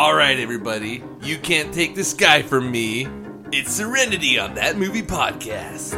All right, everybody. You can't take the sky from me. It's Serenity on That Movie Podcast.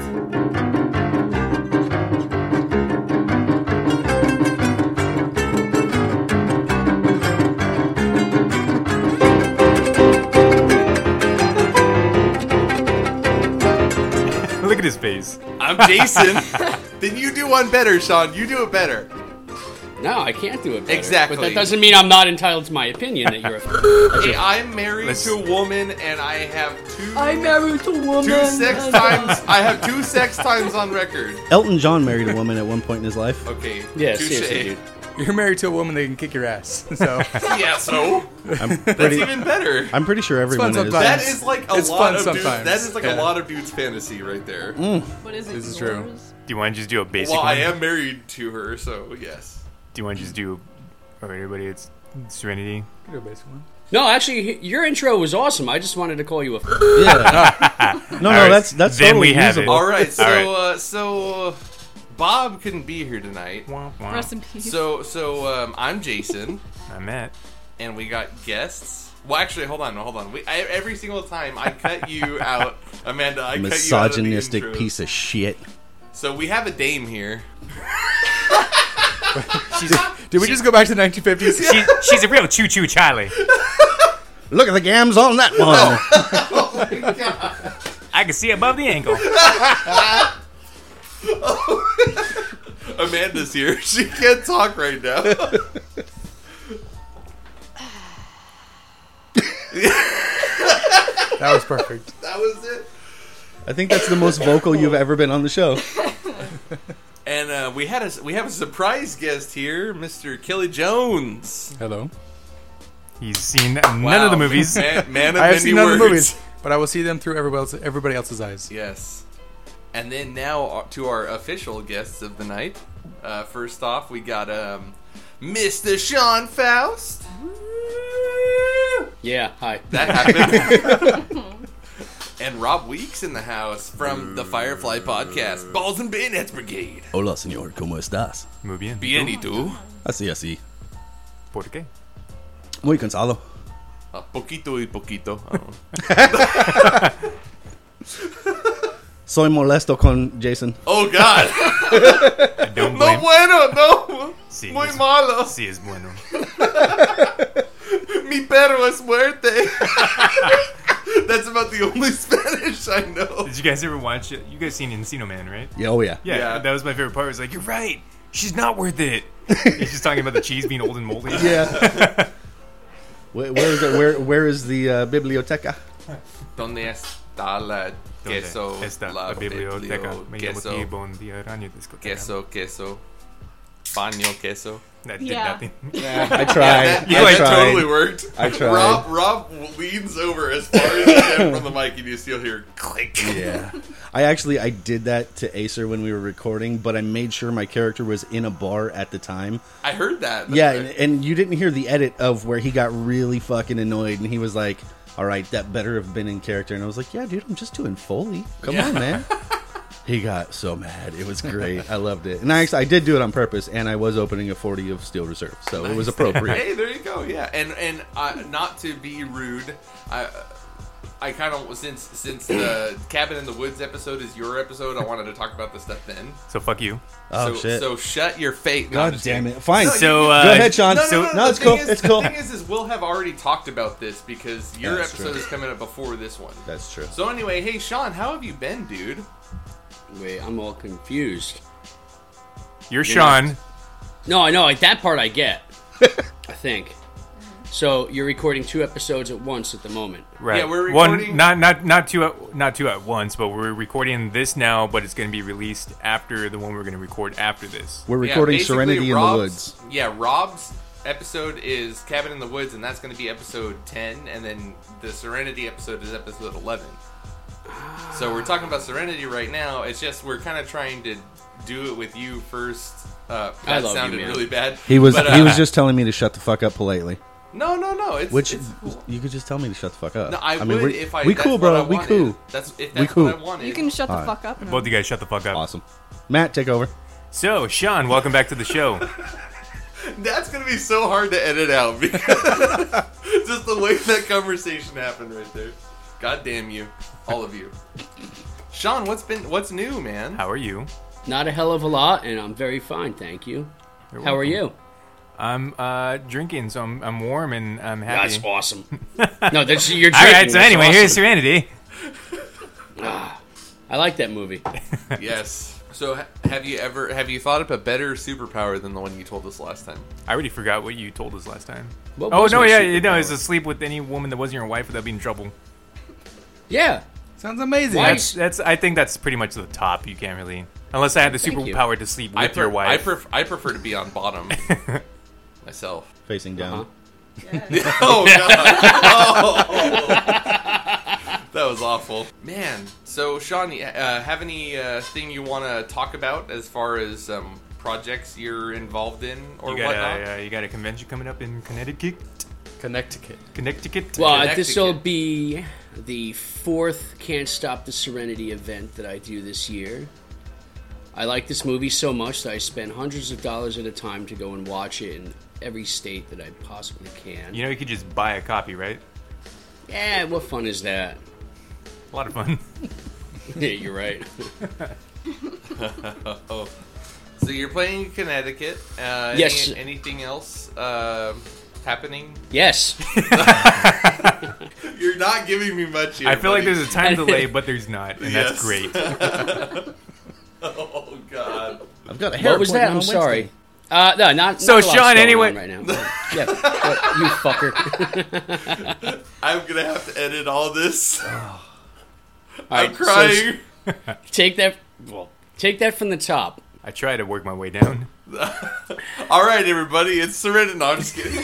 Look at his face. I'm Jason. Then you do one better, Sean. You do it better. No, I can't do it better. Exactly. But that doesn't mean I'm not entitled to my opinion that you're a... Hey, I'm married to a woman, and I have I'm married to a woman. two sex times. I have 2 sex times on record. Elton John married a woman at one point in his life. Okay. Yeah, touche. seriously, dude. You're married to a woman that can kick your ass. So Yeah, so I'm that's pretty, even better. I'm pretty sure everyone fun is. sometimes. That is like a It's lot fun of dudes. sometimes. That is like Yeah. a lot of dudes' fantasy right there. What is it? This is true. yours? Do you want to just do a basic Well, one? I am married to her, so yes. Do you want to just do... All right, everybody, it's Serenity. Do a basic one. No, actually, your intro was awesome. I just wanted to call you a... Yeah. No, All right, that's then totally we have it. usable. All right, so All right. so Bob couldn't be here tonight. Wah, wah. Rest in peace. So I'm Jason, I'm Matt. and we got guests. Well, actually, hold on. Every single time I cut you out, Amanda. I cut you out of the Misogynistic intros. piece of shit. So we have a dame here. Did we just go back to the 1950s? She's a real choo-choo Charlie. Look at the gams on that one. I can see above the ankle. Amanda's here. She can't talk right now. That was perfect. That was it. I think that's the most vocal you've ever been on the show. And we have a surprise guest here, Mr. Kelly Jones. Hello. He's seen none of the movies. Man of I many have seen none of words. the movies, but I will see them through everybody else's eyes. Yes. And then now to our official guests of the night. First off, we got Mr. Sean Faust. Yeah, hi. That happened. And Rob Weeks in the house from the Firefly podcast, Balls and Bayonets Brigade. Hola, señor. ¿Cómo estás? Muy bien. Bien, y tú? Así, así. ¿Por qué? Muy cansado. A poquito y poquito. Soy molesto con Jason. Oh, God. I don't No blame... bueno, no. Sí, Muy es- malo. Sí, es bueno. Mi perro es muerte. That's about the only Spanish I know. Did you guys ever watch it? You guys seen Encino Man, right? Yeah, oh yeah. Yeah, that was my favorite part. It was like, you're right. She's not worth it. He's just talking about the cheese being old and moldy. Yeah. Where is it? Where is the biblioteca? ¿Dónde está la ¿Dónde queso? está La la biblioteca? Me llamo queso, T-Bone, the araña discoteca. queso. Baño queso. That did Yeah. nothing. I tried. Yeah, I that tried. totally worked. I tried. Rob leans over as far as he can from the mic, and you still hear click. Yeah. I did that to Acer when we were recording, but I made sure my character was in a bar at the time. I heard that. Yeah, and you didn't hear the edit of where he got really fucking annoyed, and he was like, all right, that better have been in character. And I was like, yeah, dude, I'm just doing Foley. Come on, man. He got so mad. It was great. I loved it. And I did do it on purpose, and I was opening a 40 of Steel Reserve, so it was appropriate. Hey, there you go. Yeah, and not to be rude, I kind of since the Cabin in the Woods episode is your episode, I wanted to talk about this stuff then. So fuck you. Oh, shit. So shut your face. No, I'm God just damn kidding. it. Fine. No, So, Go ahead, Sean. No, No, it's the cool. thing is- It's cool. The thing is we'll have already talked about this because your That's episode true. is coming up before this one. That's true. So anyway, hey Sean, how have you been, dude? Wait, I'm all confused. You're Sean. No, I know, like that part I get. I think. So you're recording 2 episodes at once at the moment. Right. Yeah, we're recording- One, not two at once, but we're recording this now, but it's going to be released after the one we're going to record after this. We're recording basically Serenity in the Rob's- Woods. Yeah, Rob's episode is Cabin in the Woods, and that's going to be episode 10, and then the Serenity episode is episode 11. So we're talking about Serenity right now. It's just we're kind of trying to do it with you first. That I love you, sounded man. really bad. He was But, he was just telling me to shut the fuck up politely. No. It's, Which it's cool. you could just tell me to shut the fuck up. No, I mean, would we if I. we that's cool, what bro. I We wanted. cool. That's if We that's cool. what I wanted. You can shut the Alright. fuck up. now. Both of you guys shut the fuck up. Awesome. Matt, take over. So, Sean, welcome back to the show. That's gonna be so hard to edit out because Just the way that conversation happened right there. God damn you, all of you. Sean, what's new, man? How are you? Not a hell of a lot, and I'm very fine, thank you. You're How are welcome. you? I'm drinking, so I'm warm and I'm happy. That's awesome. No, that's you're drinking. All right, so that's anyway, awesome. here's Serenity. I like that movie. Yes. So have you thought up a better superpower than the one you told us last time? I already forgot what you told us last time. What Oh was no, my yeah, you know, superpower? it's to sleep with any woman that wasn't your wife without being in trouble. Yeah. Sounds amazing. Why? That's. I think that's pretty much the top. You can't really, unless I had the Thank you. superpower to sleep with your wife. I prefer to be on bottom myself. Facing down. Uh-huh. Oh god. That was awful, man. So Sean, have any thing you want to talk about as far as projects you're involved in or you got whatnot? you got a convention coming up in Connecticut. Connecticut. Well, Connecticut. this will be the 4th Can't Stop the Serenity event that I do this year. I like this movie so much that I spend hundreds of dollars at a time to go and watch it in every state that I possibly can. You know, you could just buy a copy, right? Yeah, what fun is that? A lot of fun. Yeah, you're right. Oh. So you're playing in Connecticut. Yes. Anything else happening? Yes. You're not giving me much here. I feel like buddy. there's a time delay, but there's not, and Yes. that's great. Oh god. I've got a hair What was that? appointment I'm on sorry. Wednesday. No, not So, not a lot Sean, going anyway- on right now. Yeah, what, you fucker. I'm gonna have to edit all this. All I'm right, so crying. take that. Well, take that from the top. I try to work my way down. All right, everybody, it's Serenity. No, I'm just kidding.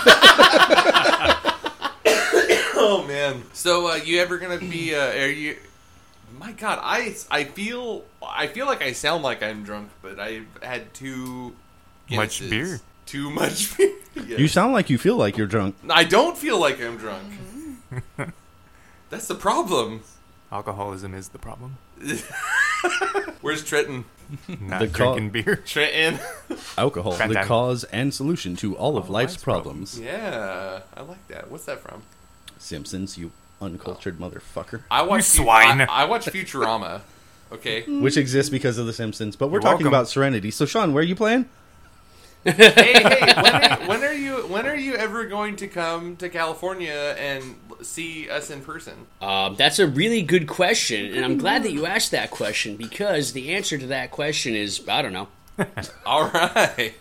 Oh man. So you ever gonna be? Are you? My God, I feel like I sound like I'm drunk, but I've had too Much beer. Too much beer. Yes. You sound like you feel like you're drunk. I don't feel like I'm drunk. That's the problem. Alcoholism is the problem. Where's Trenton? Not The co- drinking beer. Trenton. Alcohol, the Fantastic. cause and solution to all of life's problems. Yeah, I like that. What's that from? Simpsons, you uncultured motherfucker. I watch You swine. I watch Futurama. Okay. Which exists because of the Simpsons. But we're You're talking welcome. about Serenity. So, Sean, where are you playing? Hey, when are you ever going to come to California and see us in person? That's a really good question, and I'm glad that you asked that question because the answer to that question is I don't know. All right.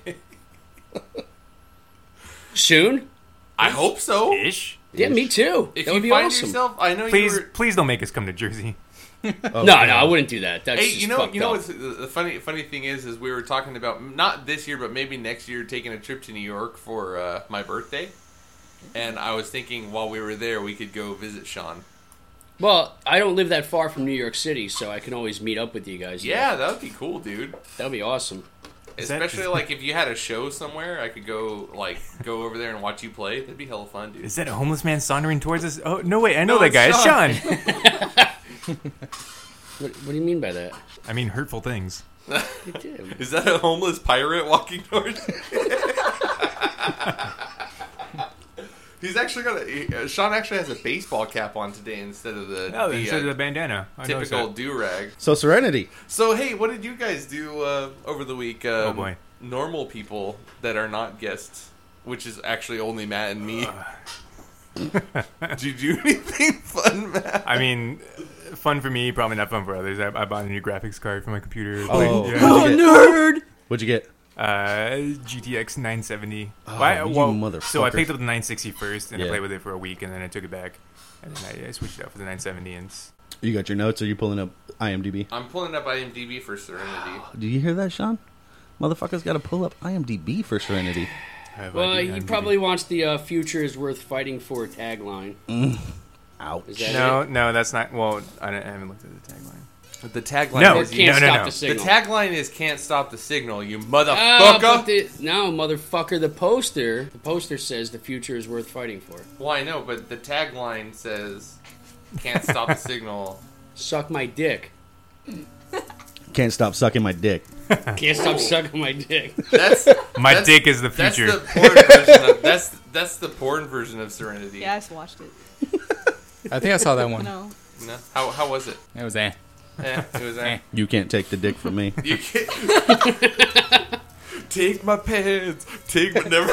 Soon? I hope so. Ish. Yeah, me too. If that you would be find awesome. yourself, I know Please, you were. please don't make us come to Jersey. Oh, No, I wouldn't do that. That's Hey, just you know fucked up. what's the funny thing is we were talking about not this year, but maybe next year taking a trip to New York for my birthday, and I was thinking while we were there we could go visit Sean. Well, I don't live that far from New York City, so I can always meet up with you guys. there. Yeah, that would be cool, dude. That would be awesome. that- Especially like if you had a show somewhere, I could go over there and watch you play. That'd be hella fun, dude. Is that a homeless man sauntering towards us? Oh no, wait, I know No, that guy. it's It's Sean. What do you mean by that? I mean hurtful things. You do. Is that a homeless pirate walking towards you? He's actually got Sean actually has a baseball cap on today instead of the, Oh, instead of the bandana. I noticed typical that. do-rag. So, Serenity. So, hey, what did you guys do over the week? Oh, boy. Normal people that are not guests, which is actually only Matt and me. Did you do anything fun, Matt? I mean, fun for me, probably not fun for others. I bought a new graphics card for my computer. Oh. Yeah. Oh, nerd! What'd you get? GTX 970. Oh, Why- you so I motherfucker. picked up the 960 first, and I Yeah. played with it for a week, and then I took it back, and then I switched it out for the 970. And You got your notes? Or are you pulling up IMDb? I'm pulling up IMDb for Serenity. Do you hear that, Sean? Motherfucker's got to pull up IMDb for Serenity. Well, he probably wants the future is worth fighting for tagline. Ouch. Is that No, that's not. Well, I haven't looked at the tagline. The tagline No. Or is can't no, stop no. the the signal. tagline is "Can't stop the signal, you But motherfucker." no, motherfucker, the poster says the future is worth fighting for. Well, I know, but the tagline says "Can't stop the signal." Suck my dick. Can't stop sucking my dick. Can't stop sucking my dick. That's My that's- dick is the That's future. the porn version of that's the porn version of Serenity. Yeah, I just watched it. I think I saw that one. No. No? How was it? It was It was You can't take the dick from me. You can't take my pants. Take my never.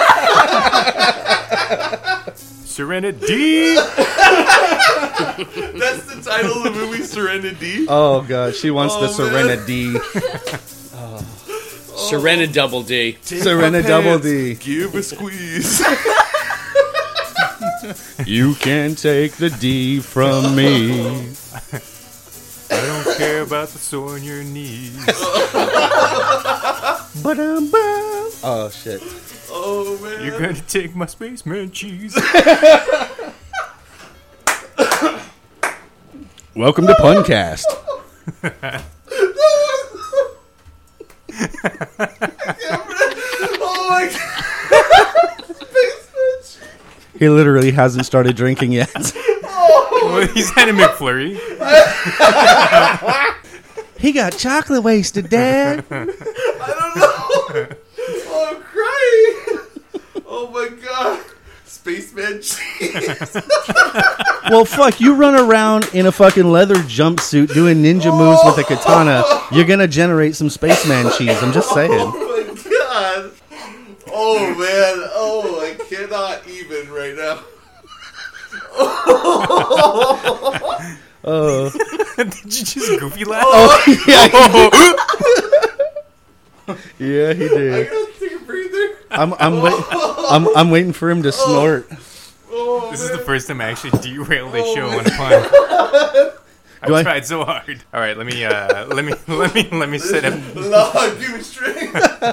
Serenity. That's the title of the movie, Serenity. Oh god, she wants the Oh, Serenity. Serena Double D. Take Serena my Double pants, D. Give a squeeze. You can take the D from me. I don't care about the sore on your knees. Ba-dum-bum. Oh shit. Oh man. You're gonna take my spaceman cheese. Welcome to Puncast. Oh my god. He literally hasn't started drinking yet. Well, he's had a McFlurry. He got chocolate wasted, Dad. I don't know. Oh, I'm crying. Oh my god. Spaceman cheese. Well, fuck, you run around in a fucking leather jumpsuit doing ninja moves with a katana. You're gonna generate some spaceman cheese. I'm just saying. Oh my god. Oh man. Oh, I cannot even right now. Oh, Did you just goofy laugh? yeah, he I did. gotta take a breather. I'm waiting for him to snort. Oh, This is man. the first time I actually derailed a show on a pun. Do I- I tried so hard. All right, let me set up. No, give me straight.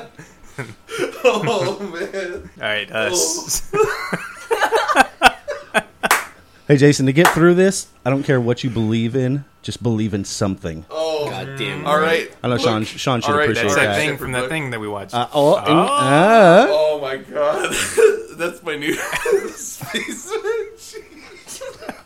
Oh man. All right, Hey, Jason, to get through this, I don't care what you believe in. Just believe in something. Oh. God damn. All right. I know Look, Sean should all right, appreciate that's all that right. thing Separate from that book. thing that we watched. Oh my god. That's my new spaceman cheese.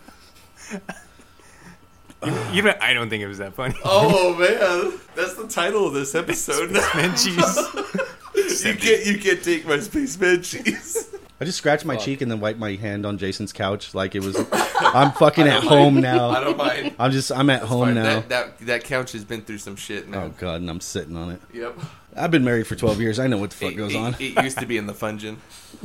Even I don't think it was that funny. Oh man. That's the title of this episode. Man, cheese. You can't take my spaceman cheese. I just scratched my cheek and then wiped my hand on Jason's couch like it was. I'm fucking at home I now. don't mind. I'm at home Fine. now. That couch has been through some shit, man. Oh god, and I'm sitting on it. Yep. I've been married for 12 years. I know what the fuck goes on. It used to be in the Fungin.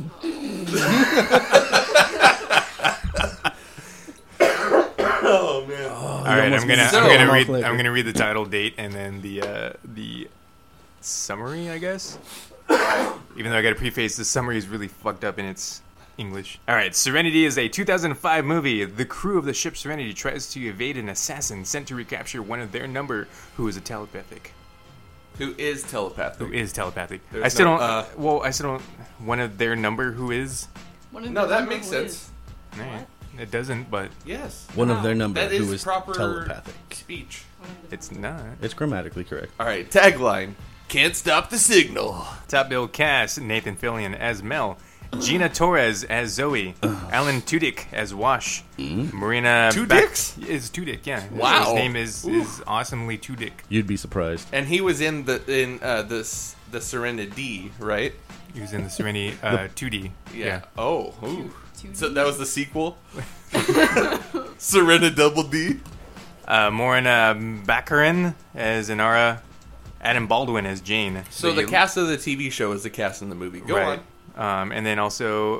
Oh man. All right, almost I'm gonna so- I'm gonna read the title, date, and then the summary, I guess. Even though I gotta preface, the summary is really fucked up in its English. All right, Serenity is a 2005 movie. The crew of the ship Serenity tries to evade an assassin sent to recapture one of their number, who is a telepathic. Who is telepathic? Who is telepathic? There's I still no, don't. Well, I still don't. One of their number, who is? No, that makes sense. Nah, it doesn't, but Yes. One of their number That who is is proper telepathic. speech. it's not. It's grammatically correct. All right, tagline. Can't stop the signal. Top bill cast: Nathan Fillion as Mel, Gina Torres as Zoe, Alan Tudyk as Wash, Marina Two Bac- dicks? is Tudyk, yeah. Wow. His name is awesomely Tudyk. You'd be surprised. And he was in the Serenity, right? He was in the Serenity 2D. Yeah. Oh. Ooh. So that was the sequel. Serena Double D. Morena Baccarin as Inara, Adam Baldwin as Jane. So the cast of the TV show is the cast in the movie. Go right. on. And then also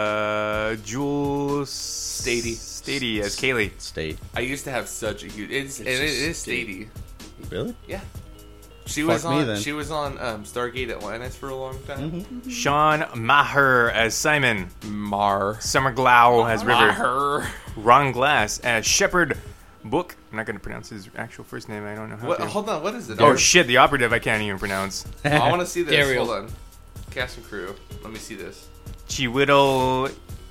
Jules Stady as Kaylee. State. I used to have such a huge. It is Stady. Really? Yeah. She Fuck was me, on. then. She was on Stargate Atlantis for a long time. Sean Maher as Simon. Mar. Summer Glau as River. Her. Ron Glass as Shepard Book. I'm not going to pronounce his actual first name. I don't know how What? to. Hold on. What is it? Oh shit, the operative I can't even pronounce. I want to see this. Daryl. Hold on. Cast and crew. Let me see this. Chiwetel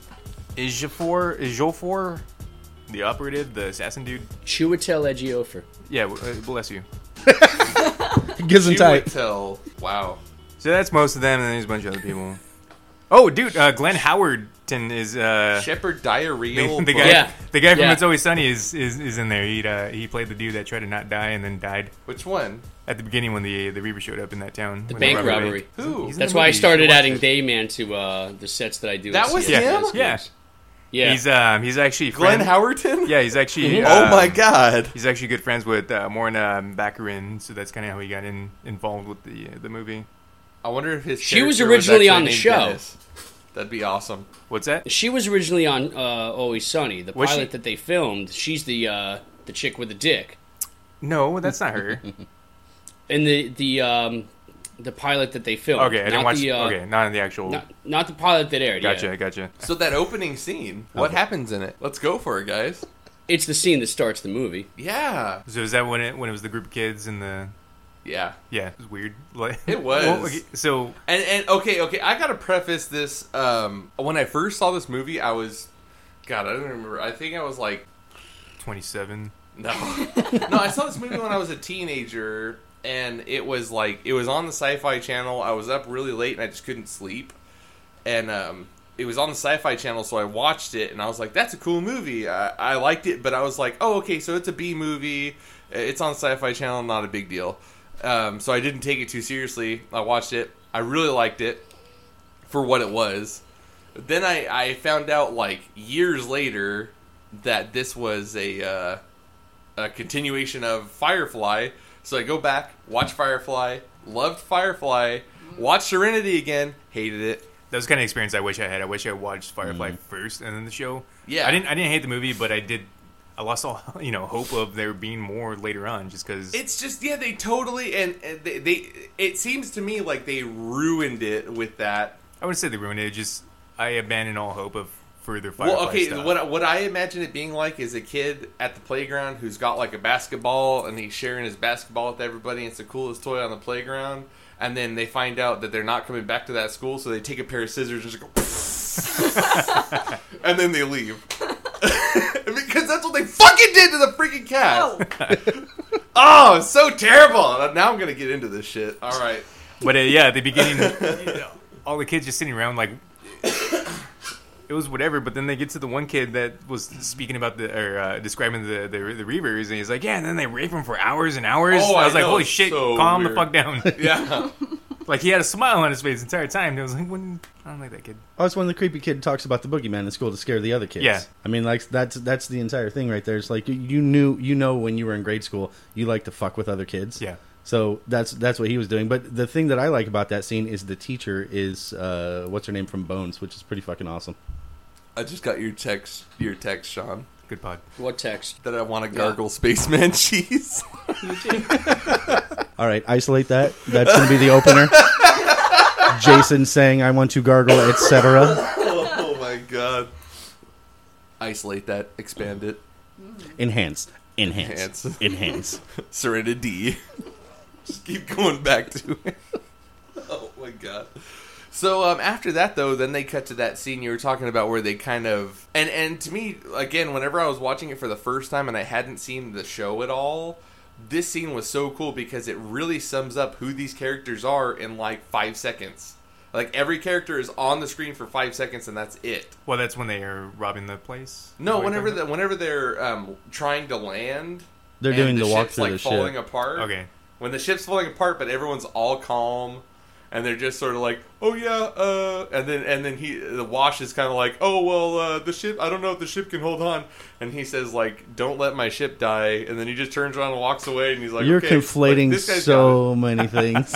Ejiofor, the operative, the assassin dude. Chiwetel Ejiofor. Yeah, bless you. Gives him She tight. would tell. Wow. So that's most of them, and then there's a bunch of other people. Oh, dude, Glenn Howard is Shepard Diarrheal. the guy. Yeah. The guy from Yeah. It's Always Sunny is in there. He played the dude that tried to not die and then died Which one? at the beginning when the Reaver showed up in that town. The when they bank robbed a robbery. bank. Who? He's in That's the why I movie. You started should watch adding it. Dayman to the sets that I do. That at was CSS him? games. Yeah. Yeah. He's actually Glenn friend- Howerton? Yeah, he's actually. Oh my god. He's actually good friends with Morna Baccarin, so that's kind of how he got involved with the movie. I wonder if his She was character originally actually on the named show. Dennis. That'd be awesome. What's that? She was originally on Always Sunny. The Was she? pilot that they filmed, she's the chick with the dick. No, that's not her. And the pilot that they filmed. Okay, I didn't not watch. the, Okay, not in the actual. not the pilot that aired. Gotcha, Yeah. gotcha. So that opening scene, what happens in it? Let's go for it, guys. It's the scene that starts the movie. Yeah. So is that when it was the group of kids and the? Yeah. Yeah, it was weird. Like, It was. Well, okay, so And okay, I gotta preface this. When I first saw this movie, I was, God, I don't remember. I think I was like, 27. no, no. I saw this movie when I was a teenager, and it was on the Sci-Fi Channel. I was up really late, and I just couldn't sleep. And it was on the Sci-Fi Channel, so I watched it, and I was like, "That's a cool movie." I liked it, but I was like, "Oh, okay, so it's a B movie. It's on Sci-Fi Channel, not a big deal." So I didn't take it too seriously. I watched it. I really liked it for what it was. Then I found out like years later that this was a continuation of Firefly. So I go back, watch Firefly, loved Firefly, watched Serenity again, hated it. That was the kind of experience I wish I had. I wish I watched Firefly first and then the show. Yeah. I didn't hate the movie, but I lost all hope of there being more later on, just because. It's just they totally and they it seems to me like they ruined it with that. I wouldn't say they ruined it. Just I abandoned all hope of further Firefly Well, okay, stuff. what I imagine it being like is a kid at the playground who's got like a basketball and he's sharing his basketball with everybody. And it's the coolest toy on the playground, and then they find out that they're not coming back to that school, so they take a pair of scissors and just go, and then they leave because that's what they fucking did to the freaking cat. Oh, it's so terrible. Now I'm gonna get into this shit. All right. But at the beginning, all the kids just sitting around like it was whatever. But then they get to the one kid that was speaking about describing the Reavers, and he's like, yeah. And then they rape him for hours and hours. Oh, I was I like, know, holy it's shit, so calm weird. the fuck down. Yeah. Like he had a smile on his face the entire time. And I was like, I don't like that kid. Oh, it's when the creepy kid talks about the boogeyman in school to scare the other kids. Yeah. I mean, like that's the entire thing right there. It's like you know when you were in grade school, you like to fuck with other kids. Yeah. So that's what he was doing. But the thing that I like about that scene is the teacher is what's her name from Bones, which is pretty fucking awesome. I just got your text, Sean, Good pod. What text? that I want to gargle spaceman cheese. All right, isolate that. That's going to be the opener. Jason saying, "I want to gargle," etc. Oh my god. Isolate that, expand it. Enhance. Enhance. Serenity. Just keep going back to it. Oh my god. So after that though, then they cut to that scene you were talking about where they kind of and to me again, whenever I was watching it for the first time and I hadn't seen the show at all, this scene was so cool because it really sums up who these characters are in like 5 seconds. Like every character is on the screen for 5 seconds and that's it. Well, that's when they are robbing the place. No, Is that what you're whenever they're trying to land, They're and doing the walk ship's through like the falling ship. apart. talking about? Okay. When the ship's falling apart, but everyone's all calm, and they're just sort of like, "Oh yeah," and then the Wash is kind of like, "Oh well, the ship. I don't know if the ship can hold on," and he says like, "Don't let my ship die," and then he just turns around and walks away, and he's like, You're okay, conflating like, this guy's so many things.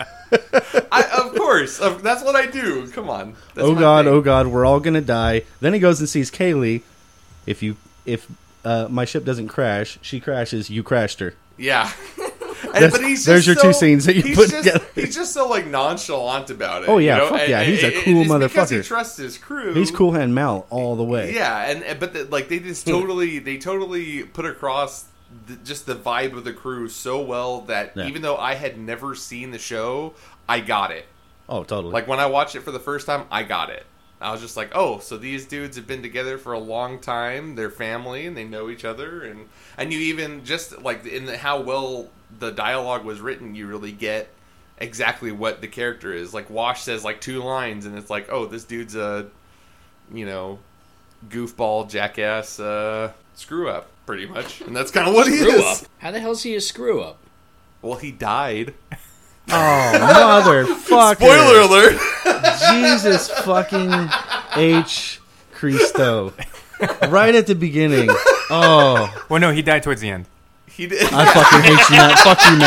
of course, that's what I do. Come on. That's Oh my god, thing. oh god, we're all gonna die. Then he goes and sees Kaylee. If my ship doesn't crash, she crashes. You crashed her. Yeah. There's your two scenes that you put together. He's just so like nonchalant about it. Oh, yeah, you know? fuck yeah, he's a cool it's because he motherfucker. trusts his crew. He's Cool Hand Mal all the way. Yeah, but they just totally put across just the vibe of the crew so well that Yeah. even though I had never seen the show, I got it. Oh, totally. Like when I watched it for the first time, I got it. I was just like, oh, so these dudes have been together for a long time. They're family and they know each other, and you even just like how well the dialogue was written, you really get exactly what the character is. Like Wash says like 2 lines, and it's like, oh, this dude's goofball, jackass, screw up, pretty much. And that's kind of what he Screw is. up. How the hell is he a screw up? Well, he died. Oh, motherfucker. Spoiler alert. Jesus fucking H. Christo. Right at the beginning. Oh, Well, no, he died towards the end. He did. I fucking hate you, Matt. Fuck you,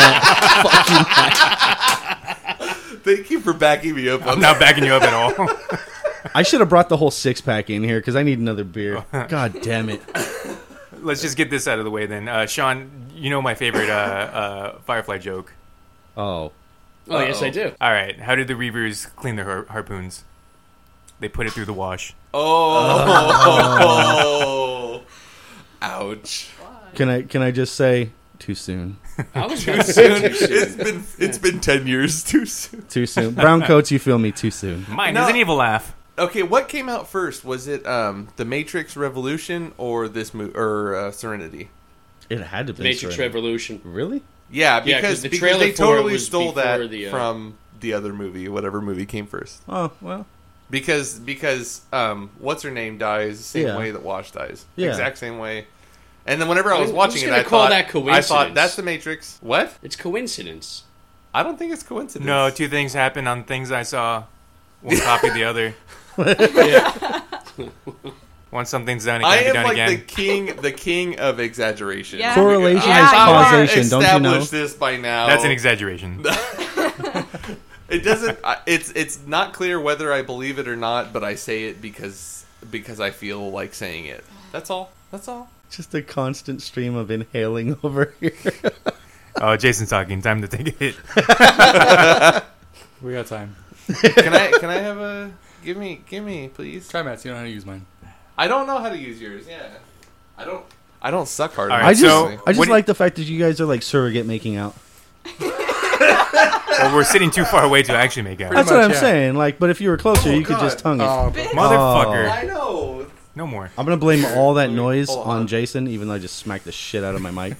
Matt. Fuck you, Matt. Thank you for backing me up on I'm that. not backing you up at all. I should have brought the whole 6-pack in here because I need another beer. God damn it. Let's just get this out of the way then. Sean, you know my favorite Firefly joke. Oh. Oh, yes, I do. All right, how did the Reavers clean their harpoons? They put it through the wash. Oh. Ouch. Can I just say too soon? I was going to say too soon. It's been 10 years too soon. Too soon. Brown coats, you feel me? Too soon. Mine No. is an evil laugh. Okay, what came out first? Was it The Matrix Revolution or Serenity? It had to be Matrix Serenity. Revolution. Really? Yeah, Yeah, because 'cause the because trailer they for it totally was stole that before the, from the other movie, whatever movie came first. Oh, well. Because what's her name dies the same Yeah. way that Wash dies, Yeah. exact same way. And then whenever I was I'm watching just it, gonna I call thought that coincidence. that's the Matrix. What? It's coincidence. I don't think it's coincidence. No, two things happen on things I saw. One copied the other. Yeah. Once something's done, it I can't be am done like again. the king of exaggeration. Yeah. Correlation Yeah, is you are. causation, don't you know? Established this by now. That's an exaggeration. It doesn't. It's not clear whether I believe it or not, but I say it because I feel like saying it. That's all. That's all. Just a constant stream of inhaling over here. Oh, Jason's talking. Time to take a hit. We got time. Can I have a give me please? Try Matt's. You know how to use mine. I don't know how to use yours. Yeah, I don't suck hard. All enough. right, I just what do- like the fact that you guys are like surrogate making out. Well, we're sitting too far away to actually make out. That's what much, I'm yeah. saying. Like, but if you were closer, Oh, you could God. just tongue it. Motherfucker. I know. No more. I'm gonna blame all that Hold noise on. on Jason, even though I just smacked the shit out of my mic.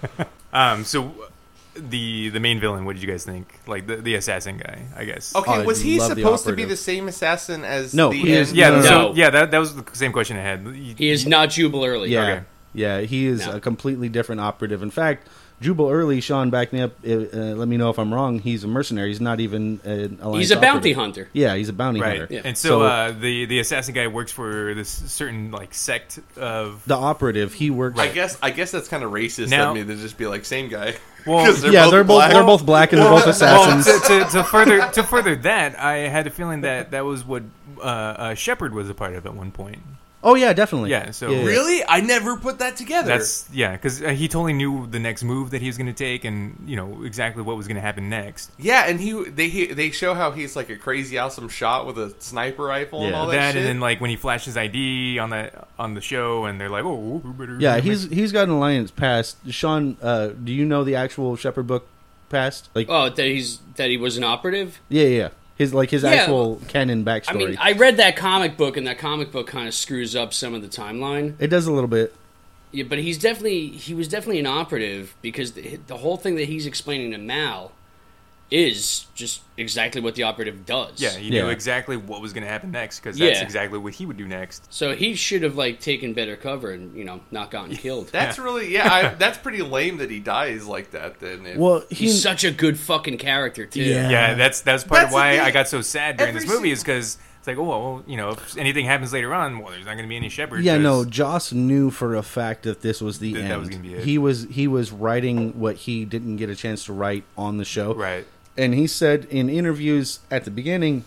So the main villain, what did you guys think? Like the assassin guy, I guess. Okay, I was he love the supposed to be operative. the same assassin as No, the he is- end? Yeah, No. so yeah, that was the same question I had. He is not Jubal Early. Yeah, Okay. yeah, he is No. a completely different operative. In fact, Jubal Early, Sean, back me up. Let me know if I'm wrong. He's a mercenary. He's not even an alliance. He's a bounty operative. hunter. Yeah, he's a bounty Right, hunter. Yeah. and so, the assassin guy works for this certain like sect of. The operative, he works. I guess that's kind of racist Now- of me to just be like same guy. Well, 'Cause they're both black and they're both assassins. Well, to further that, I had a feeling that was what Shepard was a part of at one point. Oh yeah, definitely. Yeah, so- Really? I never put that together. That's because he totally knew the next move that he was going to take, and exactly what was going to happen next. yeah, and they show how he's like a crazy awesome shot with a sniper rifle and Yeah. all that, That shit. and then like when he flashes ID on the show, and they're like, "Oh, we better." Yeah, he's got an alliance past. Sean, do you know the actual Shepherd book past? Like, Oh, that he was an operative? yeah. His Yeah. actual canon backstory. I mean, I read that comic book, and that comic book kind of screws up some of the timeline. it does a little bit. Yeah, but he was definitely an operative because the whole thing that he's explaining to Mal is just exactly what the operative does. Yeah, he Yeah. knew exactly what was going to happen next because that's Yeah. exactly what he would do next. So he should have taken better cover and not gotten killed. That's really that's pretty lame that he dies like that. Then Well, He's such a good fucking character too. Yeah. Yeah, that's part That's of why the thing. I got so sad during this Every movie is because it's like, oh well, if anything happens later on, well, there's not going to be any Shepard. Yeah, 'cause- no. Joss knew for a fact that this was the end. That was gonna be it. He was writing what he didn't get a chance to write on the show, right? and he said in interviews at the beginning,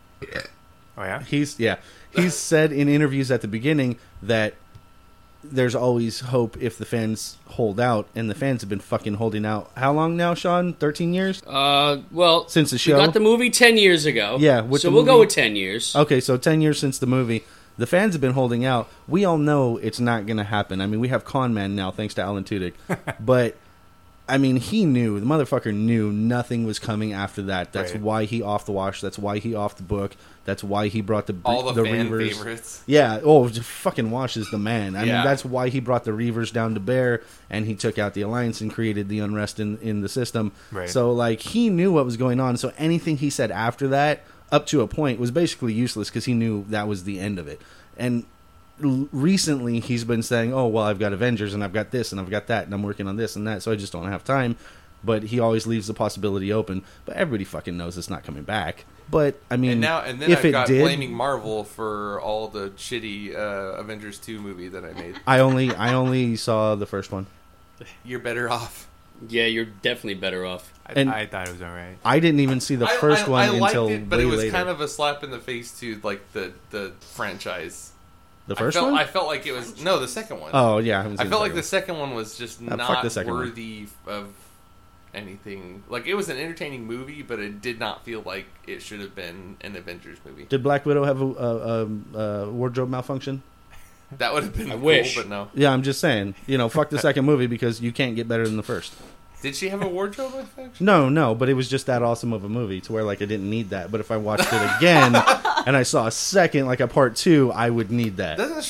Oh yeah, he's said in interviews at the beginning that there's always hope if the fans hold out, and the fans have been fucking holding out. How long now, Sean? 13 years? Well, Since the we show? got the movie 10 years ago. Yeah, with so the we'll go movie- with 10 years. Okay, so 10 years since the movie. The fans have been holding out. We all know it's not going to happen. I mean, we have Con Man now, thanks to Alan Tudyk. But, I mean, he knew. The motherfucker knew nothing was coming after that. That's Right. why he off the wash. That's why he off the book. That's why he brought all the fan Reavers. favorites. Yeah, just fucking Wash is the man. I mean, Yeah. that's why he brought the Reavers down to bear, and he took out the Alliance and created the unrest in the system. Right. So, he knew what was going on. So anything he said after that, up to a point, was basically useless because he knew that was the end of it. And recently he's been saying, oh, well, I've got Avengers and I've got this and I've got that and I'm working on this and that, so I just don't have time. But he always leaves the possibility open. But everybody fucking knows it's not coming back. But, I mean, and then if I got it did, blaming Marvel for all the shitty Avengers 2 movie that I made. I only saw the first one. You're better off. Yeah, you're definitely better off. I thought it was alright. I didn't even see the first one I liked until it, but way it was later. kind of a slap in the face to like the franchise. The first one? one? I felt like it was the second one. Oh, yeah. I, haven't I seen felt like the second second one was just fuck not the second one. worthy of anything. Like, it was an entertaining movie, but it did not feel like it should have been an Avengers movie. one. Did Black Widow have a wardrobe malfunction? That would have been I cool, wish. but no. Yeah, I'm just saying. Fuck the second movie because you can't get better than the first. Did she have a wardrobe malfunction? No, but it was just that awesome of a movie to where, like, I didn't need that. But if I watched it again and I saw a second, like a part 2, I would need that. Doesn't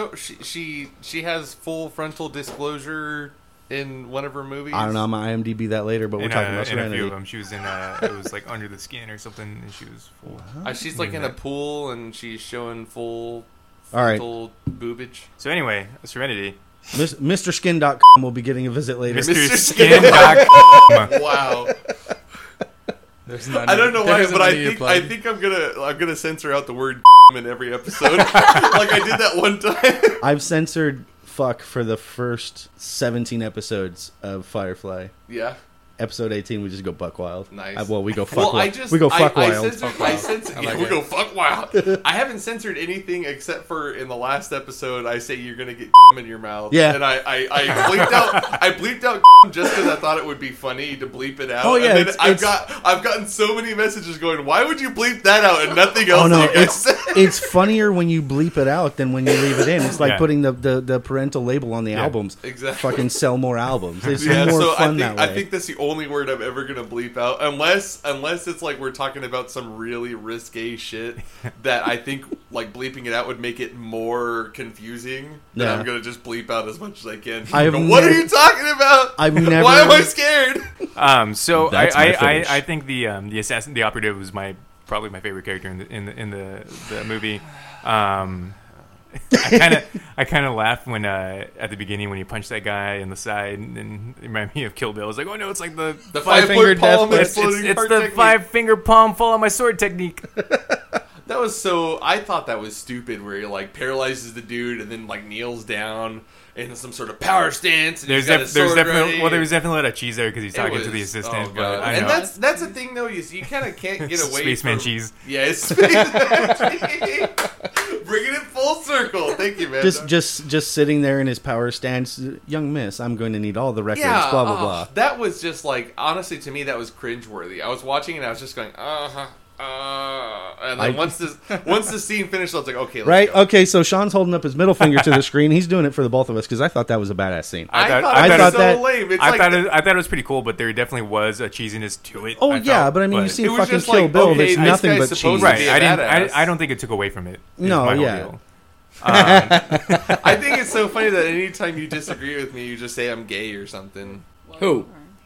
she has full frontal disclosure in one of her movies? I don't know. I'm on IMDb that later, but we're talking about in a few Serenity. of them. She was in, it was like Under the Skin or something, and she was full. She's like in a pool and she's showing full All right. frontal boobage. So anyway, Serenity. MrSkin.com will be getting a visit later. MrSkin.com. Wow. There's none. I don't know there why, isn't but any I plug. think I'm gonna censor out the word in every episode, like I did that one time. I've censored fuck for the first 17 episodes of Firefly. Yeah, Episode 18, we just go buck wild. Nice. Well, we go fuck well, wild. We go fuck wild. I censored. I like We it. go fuck wild. I haven't censored anything except for in the last episode. I say you're gonna get in your mouth. Yeah. and I bleeped out. I bleeped out just because I thought it would be funny to bleep it out. Oh, yeah, and then it's- I've gotten so many messages going, "Why would you bleep that out and nothing else?" Oh no, you guys said?" it's funnier when you bleep it out than when you leave it in. It's like Yeah. putting the parental label on the albums. exactly. Fucking sell more albums. It's Yeah, more so fun I that way. think that's the only word I'm ever gonna bleep out, unless it's like we're talking about some really risque shit that I think like bleeping it out would make it more confusing. Then Yeah. I'm gonna just bleep out as much as I can. I've Go, what are never- you talking about? I've never- Why am I scared? So That's my finish. I think the assassin, the operative, was probably my favorite character in the movie. I kind of laughed when at the beginning when he punched that guy in the side, and it reminded me of Kill Bill. I was like, oh no, it's like the 5-foot palm death- exploding it's heart the technique. 5-finger palm follow my sword technique. That was so. I thought that was stupid. Where he like paralyzes the dude and then like kneels down in some sort of power stance. And he's got his sword ready. There was definitely a lot of cheese there because he's It talking to was- the assistant. oh, but God. I And know. that's the thing though. You kind of can't get away Spaceman from cheese. Yeah, it's Spaceman cheese. Bringing it full circle. Thank you, man. just sitting there in his power stance, young miss, I'm going to need all the records, blah blah blah. That was just like, honestly, to me, that was cringeworthy. I was watching it and I was just going, and then once the scene finished, I was like, okay, let's Right? go. Okay, so Sean's holding up his middle finger to the screen. He's doing it for the both of us because I thought that was a badass scene. I thought- thought I it thought was so that- lame. It's I like, thought it was pretty cool, but there definitely was a cheesiness to it. Oh I yeah, felt, but I mean, you see It was fucking just Kill like, Bill. okay, That's this nothing guy's but supposed cheese. to be right. a badass. I don't think it took away from it. is No, my whole yeah. deal. I think it's so funny that anytime you disagree with me, you just say I'm gay or something. Who?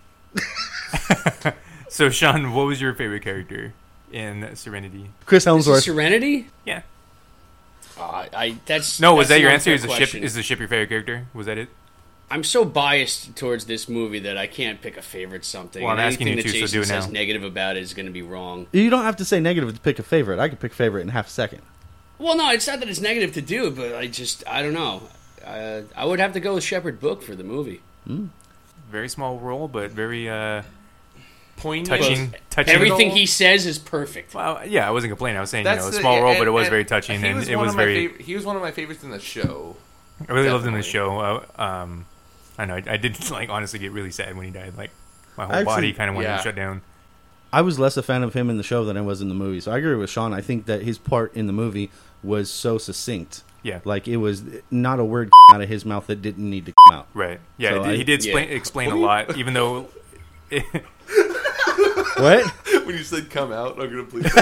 So Sean, what was your favorite character in Serenity? Chris This is Helmsworth. Serenity? Yeah. That's No, was that's that your an answer? unfair Is the question. ship your favorite character? Was that it? I'm so biased towards this movie that I can't pick a favorite something. Well, I'm And asking anything you that to, so Jason do it says now. negative about it is going to be wrong. You don't have to say negative to pick a favorite. I could pick favorite in half a second. Well, no, it's not that it's negative to do, but I don't know. I would have to go with Shepard Book for the movie. Very small role, but very Poignant. touching. Everything he says is perfect. Well, yeah, I wasn't complaining. I was saying, That's a the- small role, and- but it was and very touching, he and it one was of my very. he was one of my favorites in the show. I really loved him in the Definitely. show. I know I did like honestly get really sad when he died. Like my whole Actually, body kind of wanted yeah. to shut down. I was less a fan of him in the show than I was in the movie. So I agree with Sean. I think that his part in the movie was so succinct. Yeah. Like, it was not a word out of his mouth that didn't need to come out. Right. Yeah. So he did yeah. explain a lot, even though. What? When you said "come out," I'm gonna please.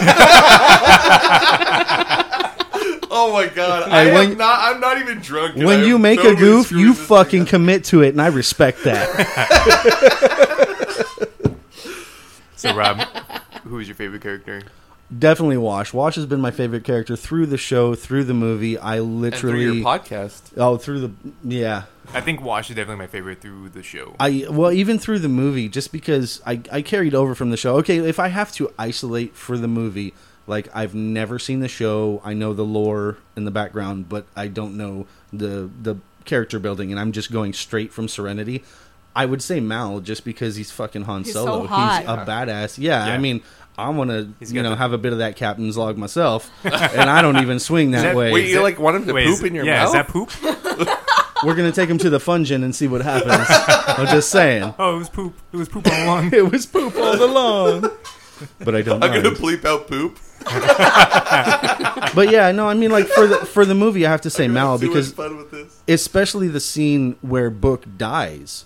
Oh my god! Hey, when- I'm not even drunk. and I When you am make a totally goof, screwing you this fucking thing up. commit to it, and I respect that. So Rob, who was your favorite character? Definitely Wash. Wash has been my favorite character through the show, through the movie. I And literally through your podcast. through the I think Wash is definitely my favorite through the show. even through the movie, just because I carried over from the show. Okay, if I have to isolate for the movie, like I've never seen the show, I know the lore in the background, but I don't know the character building, and I'm just going straight from Serenity. I would say Mal, just because he's fucking Han He's Solo. so hot. He's a badass. Yeah, Yeah. I mean, I want to, He's got the- have a bit of that captain's log myself, and I don't even swing that that- way. Wait, you like want him to poop in your yeah, mouth? is that poop? We're gonna take him to the Fungin and see what happens. I'm just saying. Oh, it was poop. It was poop all along. It was poop all along. But I don't I'm mind. gonna bleep out poop. But yeah, no, I mean, like for the movie, I have to say Mal, Too much because fun with this. especially the scene where Book dies.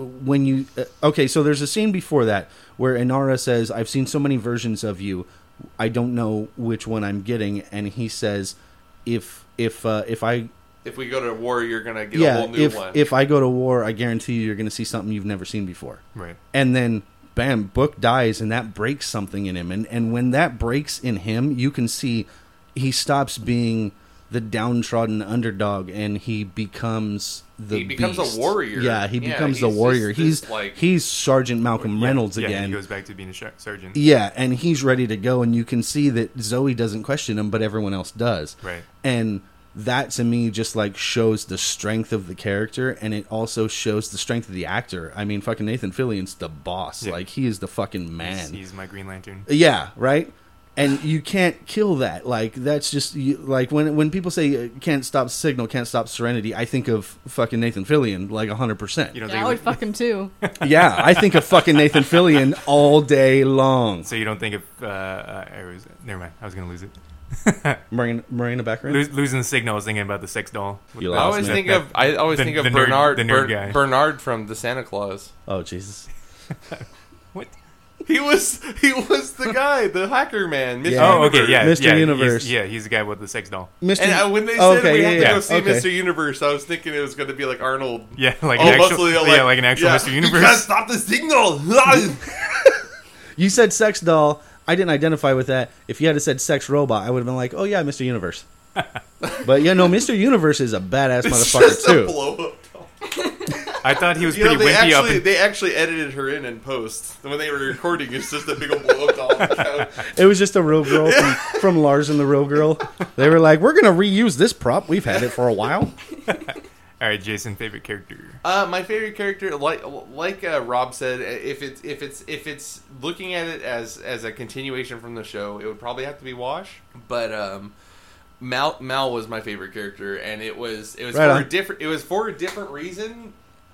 Okay, so there's a scene before that where Inara says, "I've seen so many versions of you, I don't know which one I'm getting," and he says, "If I If we go to war, you're gonna get a whole new one. if I go to war, I guarantee you're going to see something you've never seen before." Right. And then, bam, Book dies, and that breaks something in him. And when that breaks in him, you can see he stops being the downtrodden underdog, and he becomes the He becomes beast. a warrior. Yeah, he Yeah, becomes a he's warrior. just this, like- He's Sergeant Malcolm Reynolds Yeah, again. he goes back to being a sergeant. Yeah, and he's ready to go, and you can see that Zoe doesn't question him, but everyone else does. Right. And that to me just like shows the strength of the character, and it also shows the strength of the actor. I mean, fucking Nathan Fillion's the boss. Yeah. Like, he is the fucking man. He's my Green Lantern. Yeah, right? And you can't kill that. Like, that's just like when people say can't stop Signal, can't stop Serenity, I think of fucking Nathan Fillion like 100%. You don't Yeah, I would fuck him too. Yeah, I think of fucking Nathan Fillion all day long. So you don't think of never mind. I was gonna lose it. Marina Baccarin? Losing the signal. I was thinking about the sex doll. You I lost always me. think of the nerd- Bernard the nerd guy. Bernard from the Santa Claus. Oh, Jesus. What? He was the guy, the hacker man. Mr. Yeah. Oh, okay, Universe. yeah, Mr. yeah, Universe. he's the guy with the sex doll. Mr. And when they said we had to go see okay. Mr. Universe, I was thinking it was going to be like Arnold. Yeah, like Oh, an actual, mostly, like an actual Mr. You can't Universe. stop the signal. You said sex doll. I didn't identify with that. If you had said sex robot, I would have been like, oh yeah, Mr. Universe. But yeah, no, Mr. Universe is a badass It's motherfucker just a too. blow up doll. I thought he was You know, pretty wimpy up. they actually edited her in post. When they were recording, it's just a big old blow up doll on the couch. It was just a real girl from Lars and the Real Girl. They were like, we're gonna reuse this prop. We've had it for a while. All right, Jason, favorite character. My favorite character, like Rob said, if it's looking at it as a continuation from the show, it would probably have to be Wash. But Mal was my favorite character, and it was Right for on. a different reason.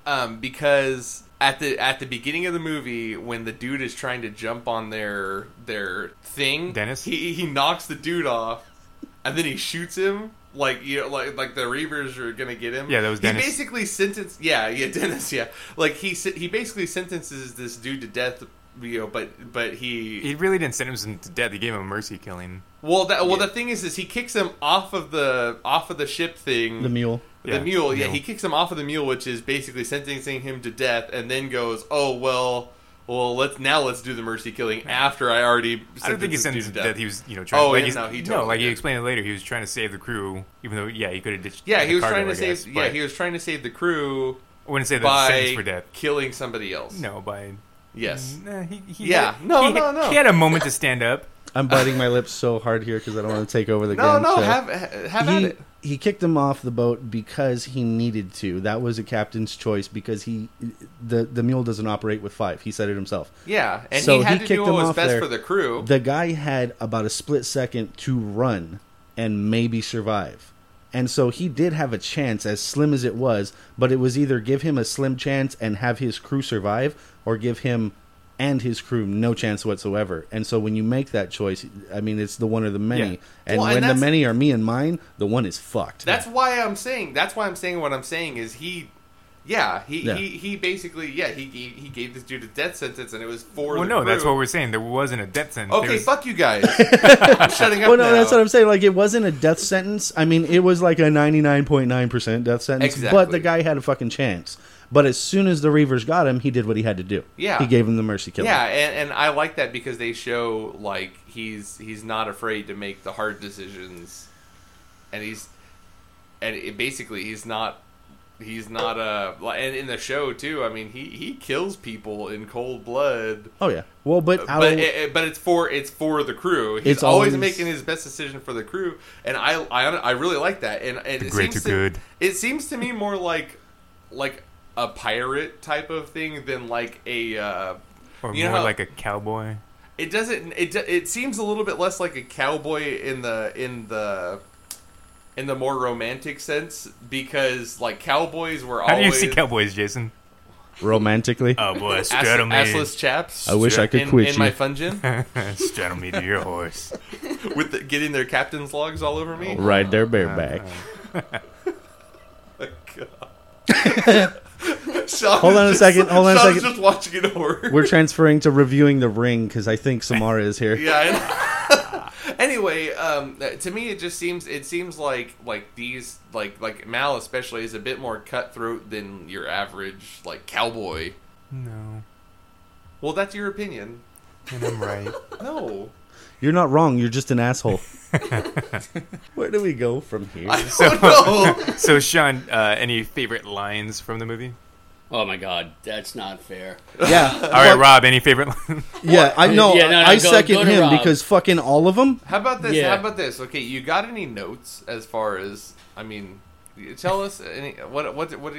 Because at the beginning of the movie, when the dude is trying to jump on their thing, Dennis? he knocks the dude off, and then he shoots him. Like, you know, like the Reavers are gonna get him. Yeah, that was Dennis. He basically sentenced. Yeah, Dennis. Yeah, like he basically sentences this dude to death. You know, but He really didn't sentence him to death. He gave him a mercy killing. the thing is he kicks him off of the ship thing. The mule. The mule. Yeah, he kicks him off of the mule, which is basically sentencing him to death, and then goes, "Oh well, let's do the mercy killing after I already." I don't think he sentenced sentenced him the to death. He was, trying. Oh, like yeah, he's, no, he no, totally like he did. explained it later. He was trying to save the crew, even though, yeah, he could have ditched. Yeah, he the was cargo, trying to I guess, save. but Yeah, he was trying to save the crew I wouldn't say that's sentence by for death. killing somebody else. No, by Yes. Nah, he Yeah. had- No, he, no. He had a moment to stand up. I'm biting my lips so hard here because I don't want to take over the No, game. no. so. Have at it. He kicked him off the boat because he needed to. That was a captain's choice because the mule doesn't operate with 5. He said it himself. Yeah, and So he had he to kicked do what him was off best there. for the crew. The guy had about a split second to run and maybe survive. And so he did have a chance, as slim as it was, but it was either give him a slim chance and have his crew survive, or give him and his crew no chance whatsoever. And so when you make that choice, I mean, it's the one or the many. Yeah. And Well, and when the that's- many are me and mine, the one is fucked. That's why I'm saying what I'm saying is he basically he gave this dude a death sentence, and it was for Well, the no, crew. that's what we're saying. There wasn't a death sentence. There Okay, was- fuck you guys. I'm shutting up Well, no, now. that's what I'm saying. Like, it wasn't a death sentence. I mean, it was like a 99.9% death sentence, Exactly. but the guy had a fucking chance. But as soon as the Reavers got him, he did what he had to do. Yeah. He gave him the mercy kill. Yeah, and I like that because they show like he's not afraid to make the hard decisions, and basically he's not and in the show too. I mean, he kills people in cold blood. Oh yeah. Well, but It's for the crew. He's It's always always- making his best decision for the crew, and I really like that. And The it greater seems good. It seems to me more like a pirate type of thing than like a. Or You know more how- like a cowboy. It doesn't. It seems a little bit less like a cowboy in the more romantic sense, because like cowboys were How do always you see cowboys, Jason? romantically, Oh boy, straddle me. assless chaps. I wish I could quit in you. my fungin straddle me to your horse. with getting their captain's logs all over me. ride their bareback. Sean Hold on is a second, hold on a Sean's second. just watching it horror. We're transferring to reviewing The Ring because I think Samara is here. Yeah. Anyway, to me, it seems like these like Mal especially is a bit more cutthroat than your average like cowboy. No, Well, that's your opinion. and I'm right. No, You're not wrong. You're just an asshole. Where do we go from here? I don't know. So, Sean, any favorite lines from the movie? Oh my God, that's not fair. Yeah. All right, Rob, any favorite lines? Yeah, I know. Yeah, no, I go second to him Rob. because fucking all of them. How about this? Yeah. How about this? Okay, you got any notes as far as I mean? Tell us any what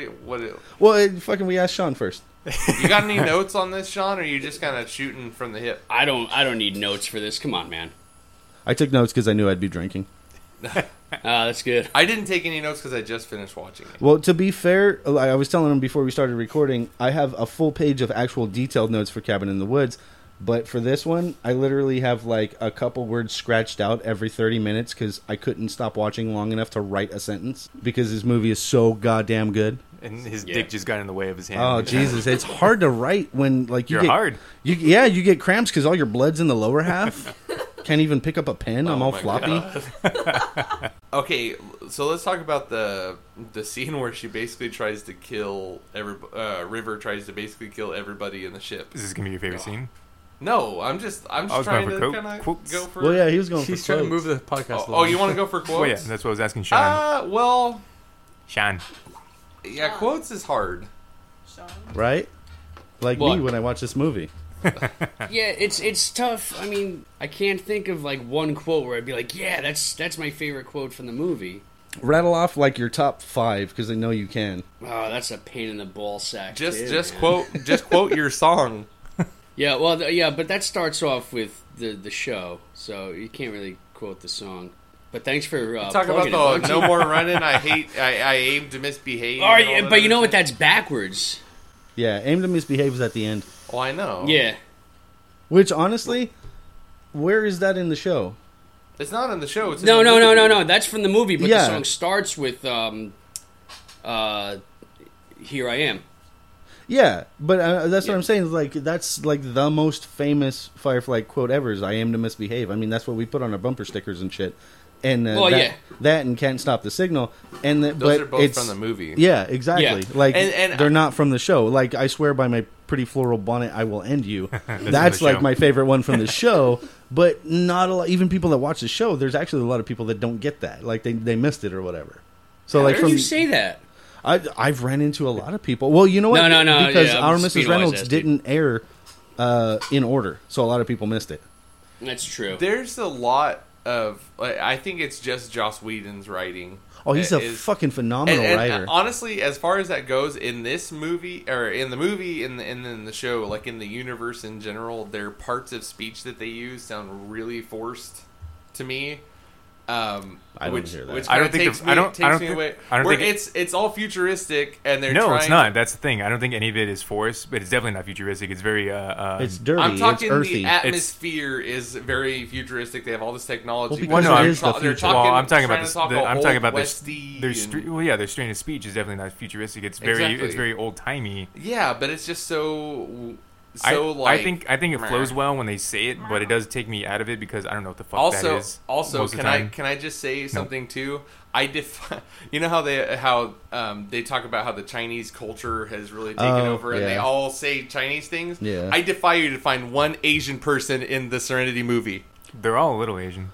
Fucking we asked Sean first. you got any notes on this, Sean? Or are you just kind of shooting from the hip? I don't need notes for this. Come on, man. I took notes because I knew I'd be drinking. That's good. I didn't take any notes because I just finished watching it. Well, to be fair, I was telling him before we started recording, I have a full page of actual detailed notes for Cabin in the Woods. But for this one, I literally have like a couple words scratched out every 30 minutes because I couldn't stop watching long enough to write a sentence because this movie is so goddamn good. And his Yeah. dick just got in the way of his hand. Oh Jesus, it's hard to write when like you You're get hard. You get cramps because all your blood's in the lower half. Can't even pick up a pen. I'm Oh all my floppy. Okay, so let's talk about the scene where she basically tries to kill River tries to basically kill everybody in the ship. Is this gonna be your favorite scene? No, I'm just I was trying going to for kind of quotes. go for. Well, yeah, he was going He's for trying to quotes. move the podcast Oh, along. you want to go for quotes? Well, yeah, that's what I was asking Sean. Well, Sean. yeah, quotes is hard. right? Like What? me when I watch this movie. Yeah, it's tough. I mean, I can't think of like one quote where I'd be like, yeah, that's my favorite quote from the movie. Rattle off like your top 5 because I know you can. Oh, that's a pain in the ball sack. Just too, man. quote your song. Yeah, well, yeah, but that starts off with the show, so you can't really quote the song. But thanks for Talk about plugging it, the Bugsy. no more running. I aim to misbehave. Oh, and all yeah, that but you know other what? shit. That's backwards. Yeah, Aim to Misbehave is at the end. Oh, I know. Yeah. Which, honestly, where is that in the show? It's not in the show. It's in No, the no, movie. no, no, no. That's from the movie, but Yeah. the song starts with Here I Am. Yeah, but that's what I'm saying. Like that's like the most famous Firefly quote ever is "I aim to misbehave." I mean, that's what we put on our bumper stickers and shit. And Well, yeah. that and "Can't Stop the Signal." And Those but are both it's, from the movie. Yeah, exactly. Yeah. Like And they're not from the show. Like I swear by my pretty floral bonnet, I will end you. That's the like show. my favorite one from the show. But not a lot. Even people that watch the show, there's actually a lot of people that don't get that. Like they missed it or whatever. So like Where from did you say that? I've ran into a lot of people. Well, you know what? No, Because yeah, Our I'm Mrs. speed-wise Reynolds ass dude. didn't air in order, so a lot of people missed it. That's true. There's a lot of. I think it's just Joss Whedon's writing. Oh, he's a Is- fucking phenomenal and writer. honestly, as far as that goes, in this movie or in the movie and in the show, like in the universe in general, their parts of speech that they use sound really forced to me. I don't which, hear that. Which I don't kinda think takes the- me, I don't- takes I don't me think- away. I don't Where think it's all futuristic and they're No, trying. it's not. That's the thing. I don't think any of it is forced, but it's definitely not futuristic. It's very it's dirty. I'm talking it's earthy. the atmosphere is very futuristic. They have all this technology. Well, because Well, no, it I'm is the they're future. well, I'm talking trying about to talk the, I'm all talking about Westy their and- well, yeah, their strain of speech is definitely not futuristic. It's very Exactly. it's very old timey. Yeah, but it's just so like I think it flows well when they say it, but it does take me out of it because I don't know what the fuck that is. Also, most of the time. can I just say something too? You know how they talk about how the Chinese culture has really taken over, and yeah. they all say Chinese things. Yeah. I defy you to find one Asian person in the Serenity movie. They're all a little Asian.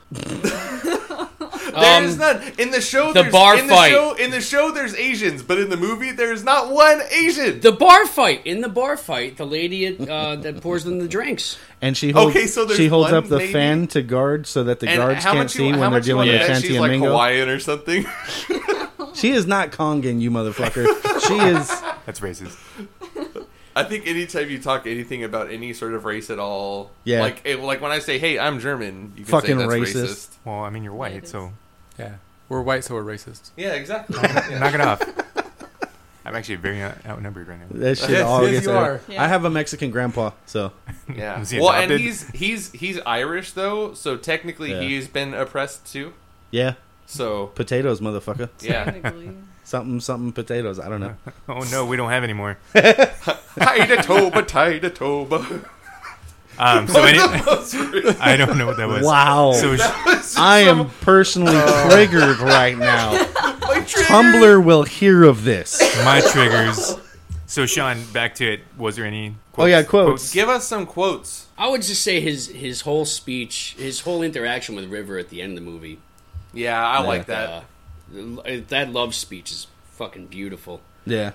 There is none in the show. The bar fight. In the show, there's Asians, but in the movie, there's not one Asian. The bar fight. In the bar fight, the lady that pours them the drinks. And she holds, so there's she holds one up the maybe? fan to guard so that the And guards how can't much see you, when how they're much you dealing want with to bet Fancy she's and like Mingo. Hawaiian or something? She is not Kongan, you motherfucker. She is. That's racist. I think anytime you talk anything about any sort of race at all, Yeah. like when I say, "Hey, I'm German," you can Fucking say that's racist. racist. Well, I mean, you're Yeah, white, it is. so Yeah. We're white, so we're racist. Yeah, exactly. knock it off. I'm actually very outnumbered right now. That shit Yes, all yes, gets you out. are. Yeah. I have a Mexican grandpa, so Yeah. Was he Well, and adopted? he's Irish though, so technically Yeah. he's been oppressed too. yeah, So potatoes, motherfucker. yeah. Technically. Something potatoes. I don't know. Oh no, we don't have any more. Tide-a-toba, tide-a-toba. So I don't know what that was. Wow, So I am personally triggered right now. My trigger. Tumblr will hear of this. my triggers. So Sean, back to it. Was there any? Quotes? Oh yeah, quotes. Give us some quotes. I would just say his whole speech, his whole interaction with River at the end of the movie. Yeah, I like that. That love speech is fucking beautiful. Yeah,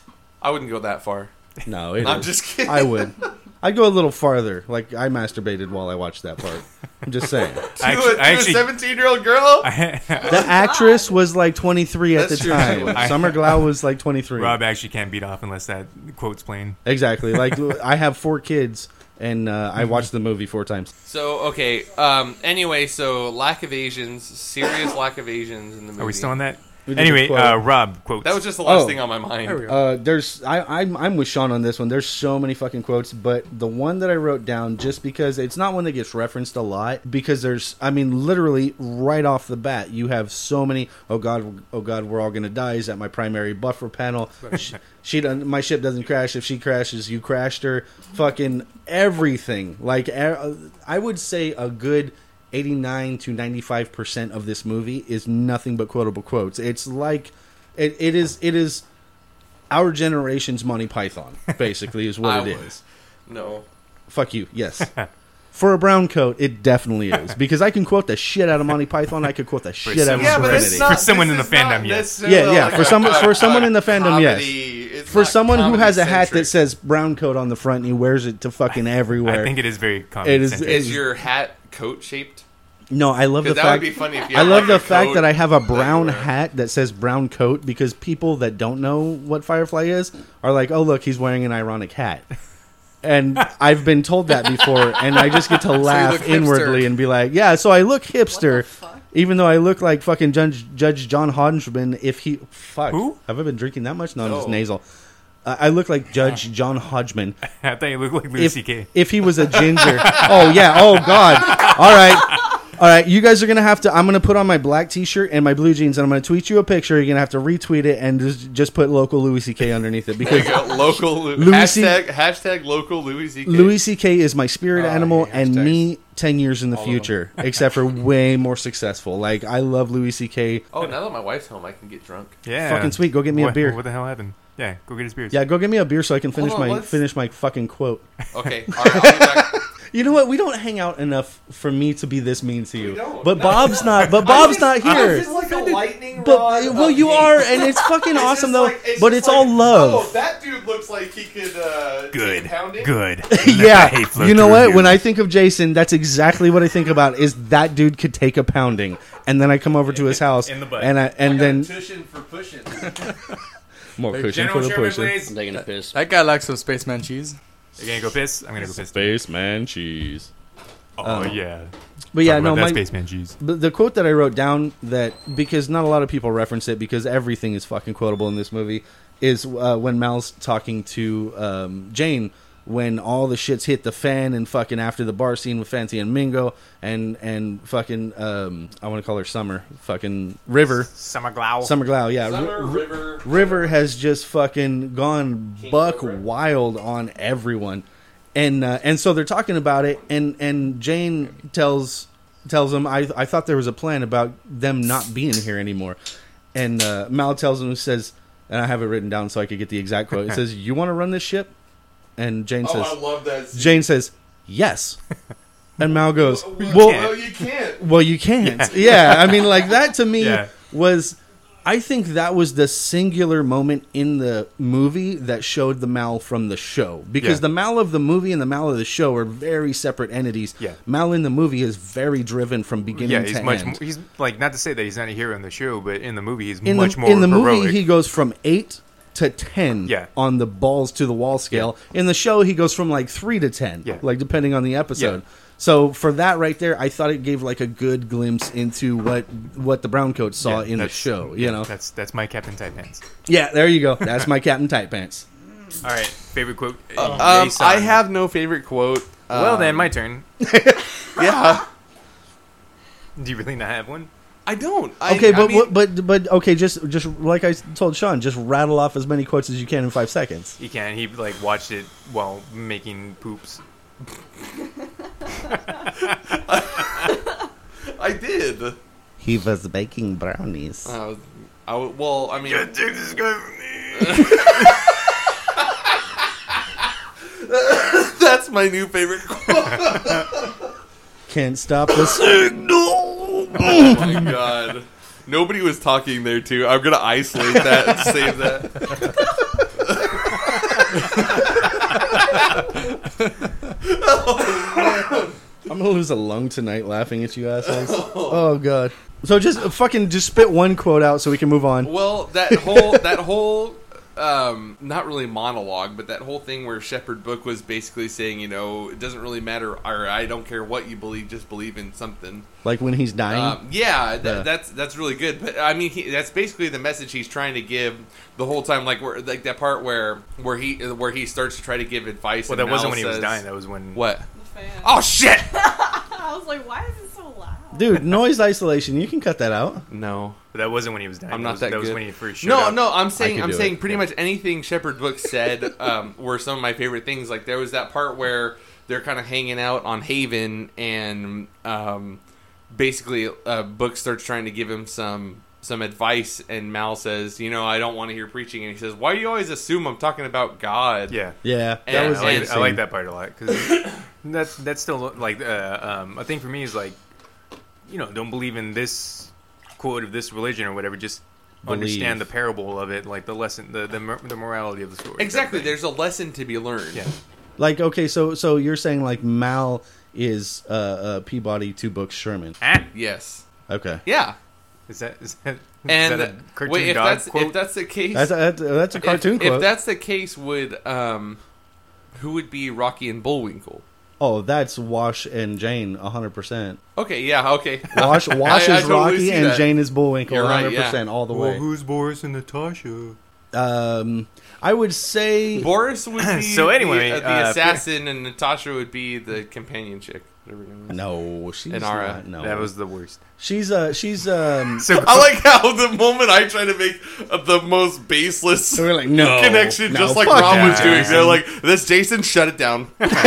I wouldn't go that far. no, it I'm is. just kidding. I would. I'd go a little farther. Like I masturbated while I watched that part. I'm just saying. I to a actually, 17-year-old girl. The actress was like 23 at the That's true. time. Summer Glau was like 23. Rob actually can't beat off unless that quote's playing. Exactly. Like I have 4 kids, and I watched the movie 4 times. So okay. Anyway, so lack of Asians, serious lack of Asians in the movie. Are we still on that? We did Anyway, a quote. Rob quotes. That was just the last Oh. thing on my mind. There we go. There's I'm with Sean on this one. There's so many fucking quotes, but the one that I wrote down, just because it's not one that gets referenced a lot, because there's, I mean, literally right off the bat, you have so many. Oh god, we're all gonna die. Is that my primary buffer panel? She done, my ship doesn't crash. If she crashes, you crashed her. Fucking everything. Like I would say a good 89 to 95% of this movie is nothing but quotable quotes. It's like it is our generation's Monty Python, basically, is what it is. No. Fuck you. Yes. For a brown coat, it definitely is, because I can quote the shit out of Monty Python. I could quote the shit out of Yeah, but it's Serenity. not, For someone this in the is not fandom, yes. necessarily Yeah, yeah. like For someone in the fandom, yes. comedy. It's For not someone who has a hat that comedy-centric. says brown coat on the front and he wears it to fucking everywhere. I think it is very It is- common. Is your hat coat shaped? No, I love the Because that would fact. be funny if you. I had, love like, the a fact coat that I have a that brown you wear. hat that says brown coat, because people that don't know what Firefly is are like, oh, look, he's wearing an ironic hat. And I've been told that before, and I just get to laugh look inwardly hipster. and be like, yeah, so I look What hipster, the fuck? even though I look like fucking Judge John Hodgman if he... Fuck. Who? Have I been drinking that much? No, I'm just No. nasal. I look like Judge John Hodgman I thought you looked like Louis C.K. if he was a ginger. Oh, yeah. Oh, God. All right. All right, you guys are going to have to... I'm going to put on my black t-shirt and my blue jeans, and I'm going to tweet you a picture. You're going to have to retweet it and just put local Louis C.K. underneath it, because Local Louis C- hashtag local Louis C.K. Louis C.K. is my spirit animal, yeah, and hashtags. me 10 years in the All of them. future, except for way more successful. Like, I love Louis C.K. Oh, now that my wife's home, I can get drunk. Yeah. Fucking sweet. Go get me a What- beer. What the hell happened? Yeah, go get his beers. Yeah, go get me a beer so I can finish Hold on, my let's- finish my fucking quote. Okay, all right, I'll be back. You know what? We don't hang out enough for me to be this mean to you. don't. But No. Bob's not. But Bob's not here. like a lightning But well, you are, and it's fucking awesome though. But it's all Oh, love. that dude looks like he could. Good. take pounding. Good. Yeah, Hate flow you know through what? you. When I think of Jason, that's exactly what I think about. Is that dude could take a pounding, and then I come over to his house, In the butt. and then Tuition for pushing. more Hey, cushion for General the Sherman, pushing. please. I'm taking a piss. That guy likes some spaceman cheese. You gonna go piss? I'm gonna go piss. Spaceman cheese. Oh yeah. But yeah, Talk no, about that my spaceman cheese. the quote that I wrote down, that because not a lot of people reference it because everything is fucking quotable in this movie, is when Mal's talking to Jane when all the shits hit the fan, and fucking after the bar scene with Fancy and Mingo and fucking I want to call her Summer, fucking River. Summer Glau. Summer Glau, yeah. Summer River. River has just fucking gone King buck Cobra. wild on everyone. And so they're talking about it, and Jane tells him, I thought there was a plan about them not being here anymore. And Mal tells him, says, and I have it written down so I could get the exact quote. It says, "You want to run this ship?" And Jane says, I love that scene. Jane says, "Yes." And Mal goes, Well, you can't. Well, you can't. Yeah, I mean, like, that to me Yeah. was... I think that was the singular moment in the movie that showed the Mal from the show. Because Yeah. the Mal of the movie and the Mal of the show are very separate entities. Yeah. Mal in the movie is very driven from beginning Yeah, to he's much end. more, he's like, not to say that he's not a hero in the show, but in the movie he's in much the, more in the heroic. movie, he goes from 8 to 10 Yeah. on the balls to the wall scale. In the show, he goes from like 3 to 10, Yeah. like depending on the episode. Yeah. So for that right there, I thought it gave like a good glimpse into what the brown coats saw in the that's- show. yeah, You know, that's my Captain Tight Pants. yeah, there you go. That's my Captain Tight Pants. All right, favorite quote. I have no favorite quote. Well, then my turn. Yeah, Do you really not have one? I don't. Okay, I mean, but okay, just like I told Sean, just rattle off as many quotes as you can in 5 seconds. He can. He like watched it while making poops. I did. He was baking brownies. Well, I mean, Take this guy from me. that's my new favorite quote. Can't stop the signal. Oh my god. Nobody was talking there too. I'm gonna isolate that and save that. I'm gonna lose a lung tonight laughing at you assholes. Oh god. So just spit one quote out so we can move on. Well, that whole not really monologue, but that whole thing where Shepherd Book was basically saying, it doesn't really matter, or I don't care what you believe, just believe in something. Like when he's dying. Yeah, that's really good. But I mean, that's basically the message he's trying to give the whole time. Like that part where he starts to try to give advice. Well, and that wasn't Mal when he was says- dying. That was when What? The fan. Oh shit! I was like, why is it so loud? Dude, noise isolation. You can cut that out. No. But that wasn't when he was dying. I'm not that that was good. when he first showed No, up. no, I'm I saying could do it. pretty much anything Shepherd Book said were some of my favorite things. Like there was that part where they're kind of hanging out on Haven, and basically Book starts trying to give him some advice, and Mal says, I don't want to hear preaching, and he says, why do you always assume I'm talking about God? Yeah. Yeah, that And- was I like, and- I like that part a lot because that's still like a thing for me is like, don't believe in this quote of this religion or whatever. Just Believe. understand the parable of it, like the lesson, the morality of the story. Exactly. Type of thing. There's a lesson to be learned. Yeah. Like, okay, so you're saying like Mal is Peabody to Book's Sherman. Ah, Yes. Okay. Yeah. is that And a cartoon wait, if dog that's quote? if that's the case, That's a cartoon if quote. that's the case, who would be Rocky and Bullwinkle? Oh, that's Wash and Jane, 100%. Okay, yeah, okay. Wash I is totally Rocky see and that. Jane is Bullwinkle, You're right, 100% all the way. who's Boris and Natasha? I would say Boris would be So anyway, the assassin, and Natasha would be the companion chick. Whatever her name is. no, she's Inara. not. No, That was the worst. she's So I like how the moment I try to make the most baseless we're like no connection, no, just like fuck Rob that, was doing, Jason. they're like, "This Jason, shut it down."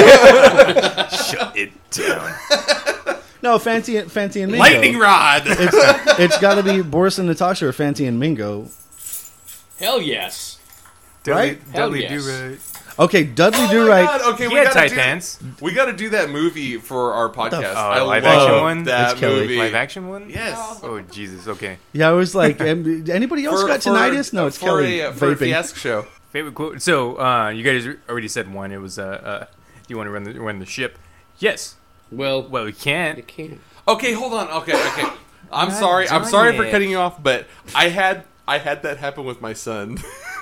shut it down. No, Fancy and Mingo. Lightning rod. It's got to be Boris and Natasha or Fancy and Mingo. Hell yes. Right? Dudley Hell yes. Do-Right. Okay, Dudley Oh Do my Right. God, okay, He we had gotta tight do. pants. We got to do that movie for our podcast. I live love action one? That It's Kelly. movie. Live action one? Yes. Oh Jesus. Okay. Yeah, I was like, anybody else got tinnitus? No, it's for Kelly for a vaping. fiasco show. Favorite quote. So you guys already said one. It was do you want to run the ship? Yes. Well, Well, we you can't. can't. Okay, hold on. Okay. I'm Not sorry. I'm done sorry for yet. cutting you off, but I had that happen with my son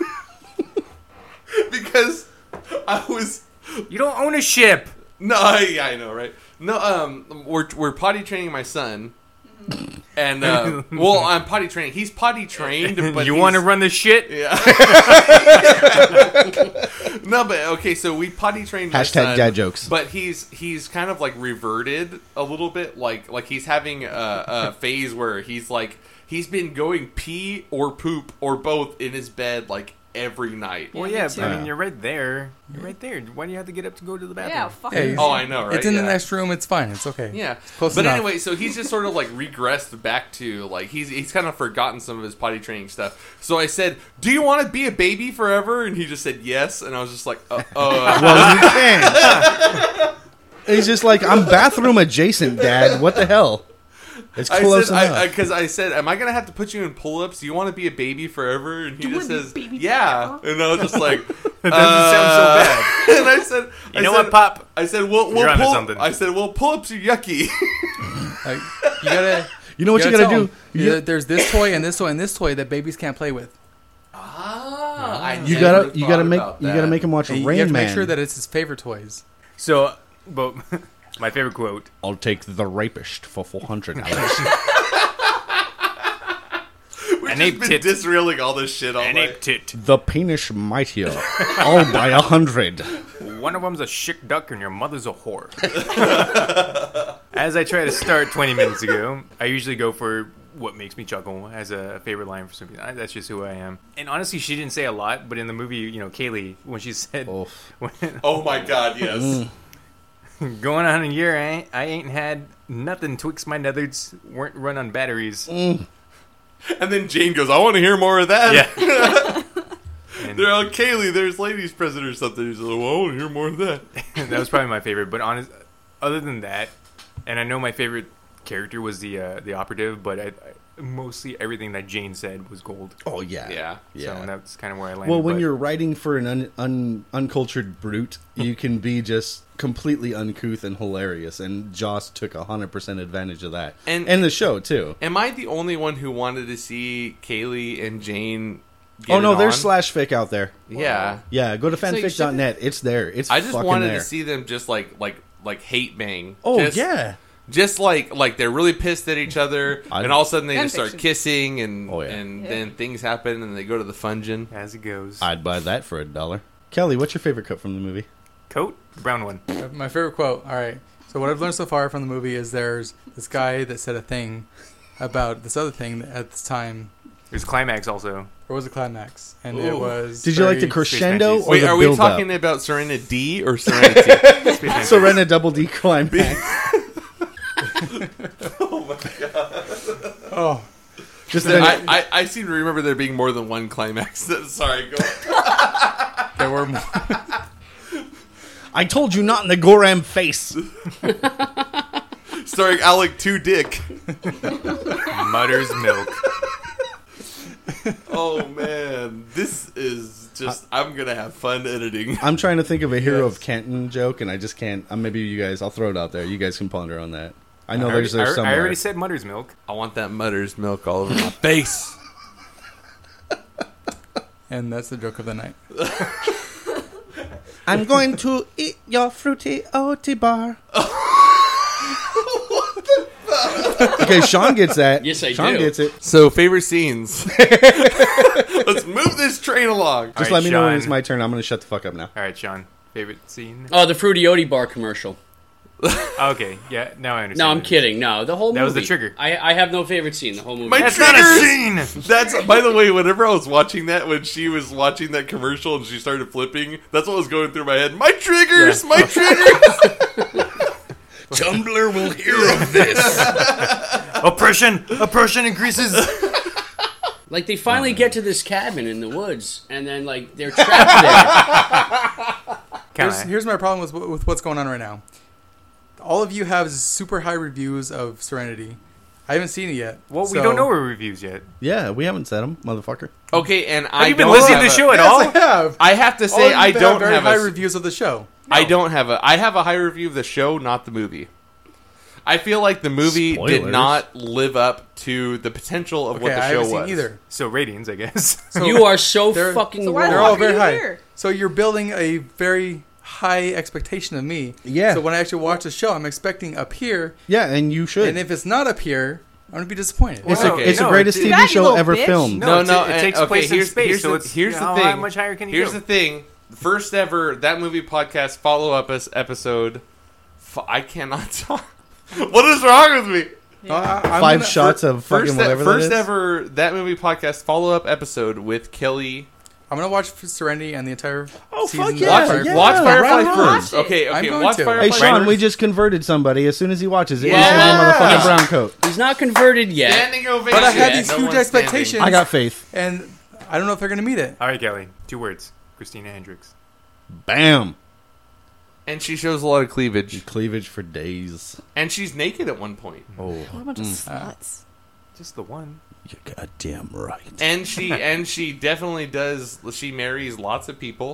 because I was You don't own a ship. no. Yeah, I know, right? No, we're potty training my son, and well, I'm potty training. He's potty trained, but You want to run the shit? Yeah. No, but okay. So we potty trained my Hashtag son, dad jokes. But he's kind of like reverted a little bit. Like he's having a phase where he's been going pee or poop or both in his bed like every night. Well, Yeah, yeah, me but I too. mean, you're right there. You're right there. Why do you have to get up to go to the bathroom? Yeah, fuck Hey, it. Oh, I know, right? It's in the Yeah. next room. It's fine. It's okay. Yeah, close but enough. anyway, so he's just sort of like regressed back to like he's kind of forgotten some of his potty training stuff. So I said, "Do you want to be a baby forever?" And he just said yes, and I was just like, Well, you can. He's just like, I'm bathroom adjacent, Dad. What the hell? It's close enough. Because I said, "Am I gonna have to put you in pull-ups? Do you want to be a baby forever?" And he just says, baby "Yeah," and I was just like, That doesn't sound so bad. And I said, You know what, Pop? I said, "Well, You're onto pull." something. I said, "Well, pull-ups are yucky." Like, you gotta. You know what you gotta tell do? 'em, You- there's this toy and this toy and this toy that babies can't play with. You gotta make him watch And you Rain have to Man. make sure that it's his favorite toys. So, but my favorite quote. I'll take the rapist for $400. We've An just ape been tit. disreeling all this shit all An night. ape tit. The penis mightier. All by 100. One of them's a chic duck and your mother's a whore. As I try to start 20 minutes ago, I usually go for what makes me chuckle as a favorite line for something. That's just who I am. And honestly, she didn't say a lot, but in the movie, Kaylee, when she said, when, Oh my god, yes. going on a year, I ain't had nothing twixt my nethers, weren't run on batteries. And then Jane goes, "I want to hear more of that." Yeah. And They're like, "Kaylee, there's ladies present or something." He's like, "Well, I want to hear more of that." that was probably my favorite. But other than that, and I know my favorite character was the operative, but mostly everything that Jane said was gold. Oh, yeah. Yeah. So that's kind of where I landed. Well, when but you're writing for an uncultured brute, you can be just completely uncouth and hilarious, and Joss took 100% advantage of that. And- the show, too. Am I the only one who wanted to see Kaylee and Jane get Oh, no, it there's on? slash fic out there. Yeah. Yeah, go to So you fanfic.net. It's there. It's I just fucking wanted there. to see them just like hate bang. Oh, Just- yeah. Just like they're really pissed at each other, and all of a sudden they just start Fanfiction. kissing, and Oh, yeah. and Yeah. then things happen, and they go to the fungin. as it goes, I'd buy that for $1. Kelly, what's your favorite cut from the movie? coat, the brown one. My favorite quote. All right. So what I've learned so far from the movie is there's this guy that said a thing about this other thing that at the time, There's climax also. or was a climax, and it Ooh. was. Did you like the very- crescendo Space or Wait, the are we build-up? talking about Serenity or Serenity? Space Mantis. Serena Double D climax. Oh, Just then, I seem to remember there being more than one climax. Sorry, go on. there were more. I told you not in the Goram face. Starring Alec Two Dick. Mutter's milk. Oh man, this is just. I'm gonna have fun editing. I'm trying to think of a Hero of Canton joke, and I just can't. Maybe you guys, I'll throw it out there. You guys can ponder on that. I know there's I somewhere. already said Mutter's milk. I want that Mutter's milk all over my face. And that's the joke of the night. I'm going to eat your fruity oaty bar. Okay, Sean gets that. Yes, I Sean do. gets it. So favorite scenes. Let's move this train along. Just All let right, me know when Sean. it's my turn. I'm going to shut the fuck up now. All right, Sean. Favorite scene? Oh, the Fruity Oaty bar commercial. Okay, yeah, now I understand. No, I'm it. kidding. No, the whole movie. That was the trigger. I have no favorite scene. The whole movie. My That's not a scene. That's, by the way, whenever I was watching that, when she was watching that commercial and she started flipping, that's what was going through my head. My triggers, my triggers. Tumblr will hear of this. Oppression increases. Like they finally get to this cabin in the woods, and then like they're trapped there. Here's my problem with what's going on right now. All of you have super high reviews of Serenity. I haven't seen it yet. Well, we so- don't know our reviews yet. Yeah, we haven't said them, motherfucker. Okay, and Have I you been don't listening to have the a- show at Yes, all? I have. I have to All say, of you I have don't very have high a. reviews of the show. I don't have a. I have a high review of the show, not the movie. I feel like the movie did Spoilers. not live up to the potential of what Okay, the I show haven't was. seen either. So ratings, I guess. So You are so they're- fucking So why wrong. the They're all fuck are very you high. here? So you're building a very high expectation of me. Yeah. So when I actually watch the show, I'm expecting up here, Yeah, and you should. and if it's not up here, I'm gonna be disappointed. it's Well, the okay. it's the no, greatest it- TV Baggy show little ever bitch. filmed. No, it takes okay, place in here's- space, here's so the- it's here's the how thing. much higher can you Here's go? the thing. First ever That Movie Podcast follow-up episode. I cannot talk. What is wrong with me? I'm 5 gonna- shots of fucking First, whatever first that is. ever That Movie Podcast follow-up episode with Kelly I'm gonna watch Serenity and the entire Oh, season. fuck yeah, of yeah. Watch Firefly right first. on. Okay, I'm going watch to. Firefly Hey, Sean, first. we just converted somebody. As soon as he watches it, Yeah. he's going to give him a motherfucking brown coat. He's not converted yet. Standing ovation. But I had Yeah, these No huge one's expectations. standing. I got faith. and I don't know if they're gonna meet it. All right, Kelly. 2 words. Christina Hendricks. Bam. And she shows a lot of cleavage. Cleavage for days. And she's naked at one point. Oh, What a bunch of sluts. Just the one. you're goddamn right. And she definitely does. She marries lots of people.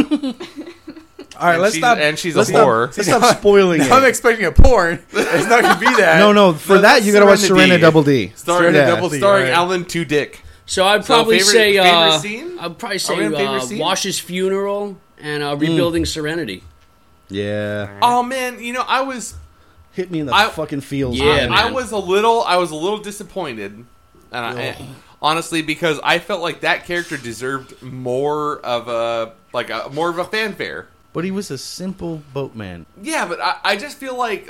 All right, And let's she's- stop. and she's a let's stop- whore. Let's stop spoiling it. I'm expecting a porn. It's not gonna be that. No, for No, that that's you gotta watch Serenity. Serena Double D. Starring, Yeah. Double D, starring right. Alan Tudyk. So I'd So probably favorite- say favorite scene? I'd probably Are we on favorite say scene? Wash's funeral and rebuilding Serenity. Yeah. Oh man, I was Hit me in the I- fucking feels. Yeah, man. I man. was a little disappointed, and honestly, because I felt like that character deserved more of a fanfare. But he was a simple boatman. Yeah, but I just feel like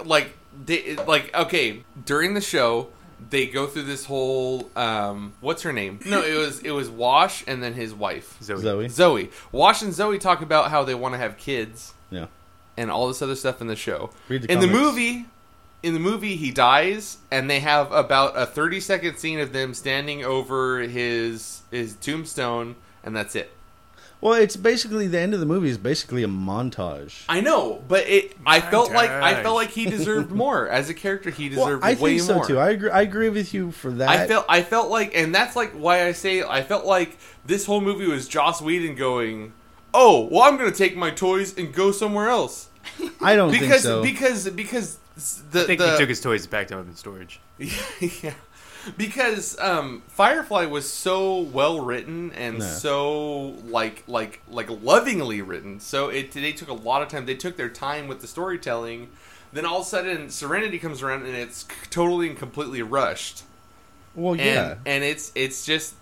okay, during the show they go through this whole what's her name? No, it was Wash and then his wife Zoe. Zoe. Wash and Zoe talk about how they want to have kids Yeah. and all this other stuff in the show. Read the in the comics. movie, he dies, and they have about a 30-second scene of them standing over his tombstone, and that's it. Well, it's basically the end of the movie is basically a montage. I know, but I felt like he deserved more as a character. He deserved I way think so more. too. I agree with you for that. I felt like, and that's like why I say I felt like this whole movie was Joss Whedon going, "Oh, well, I'm going to take my toys and go somewhere else." I don't think Because so. because the I think he took his toys and packed them up in storage. yeah. Because Firefly was so well written and No. so like lovingly written, so they took a lot of time. They took their time with the storytelling. Then all of a sudden, Serenity comes around and it's totally and completely rushed. well, yeah. And it's just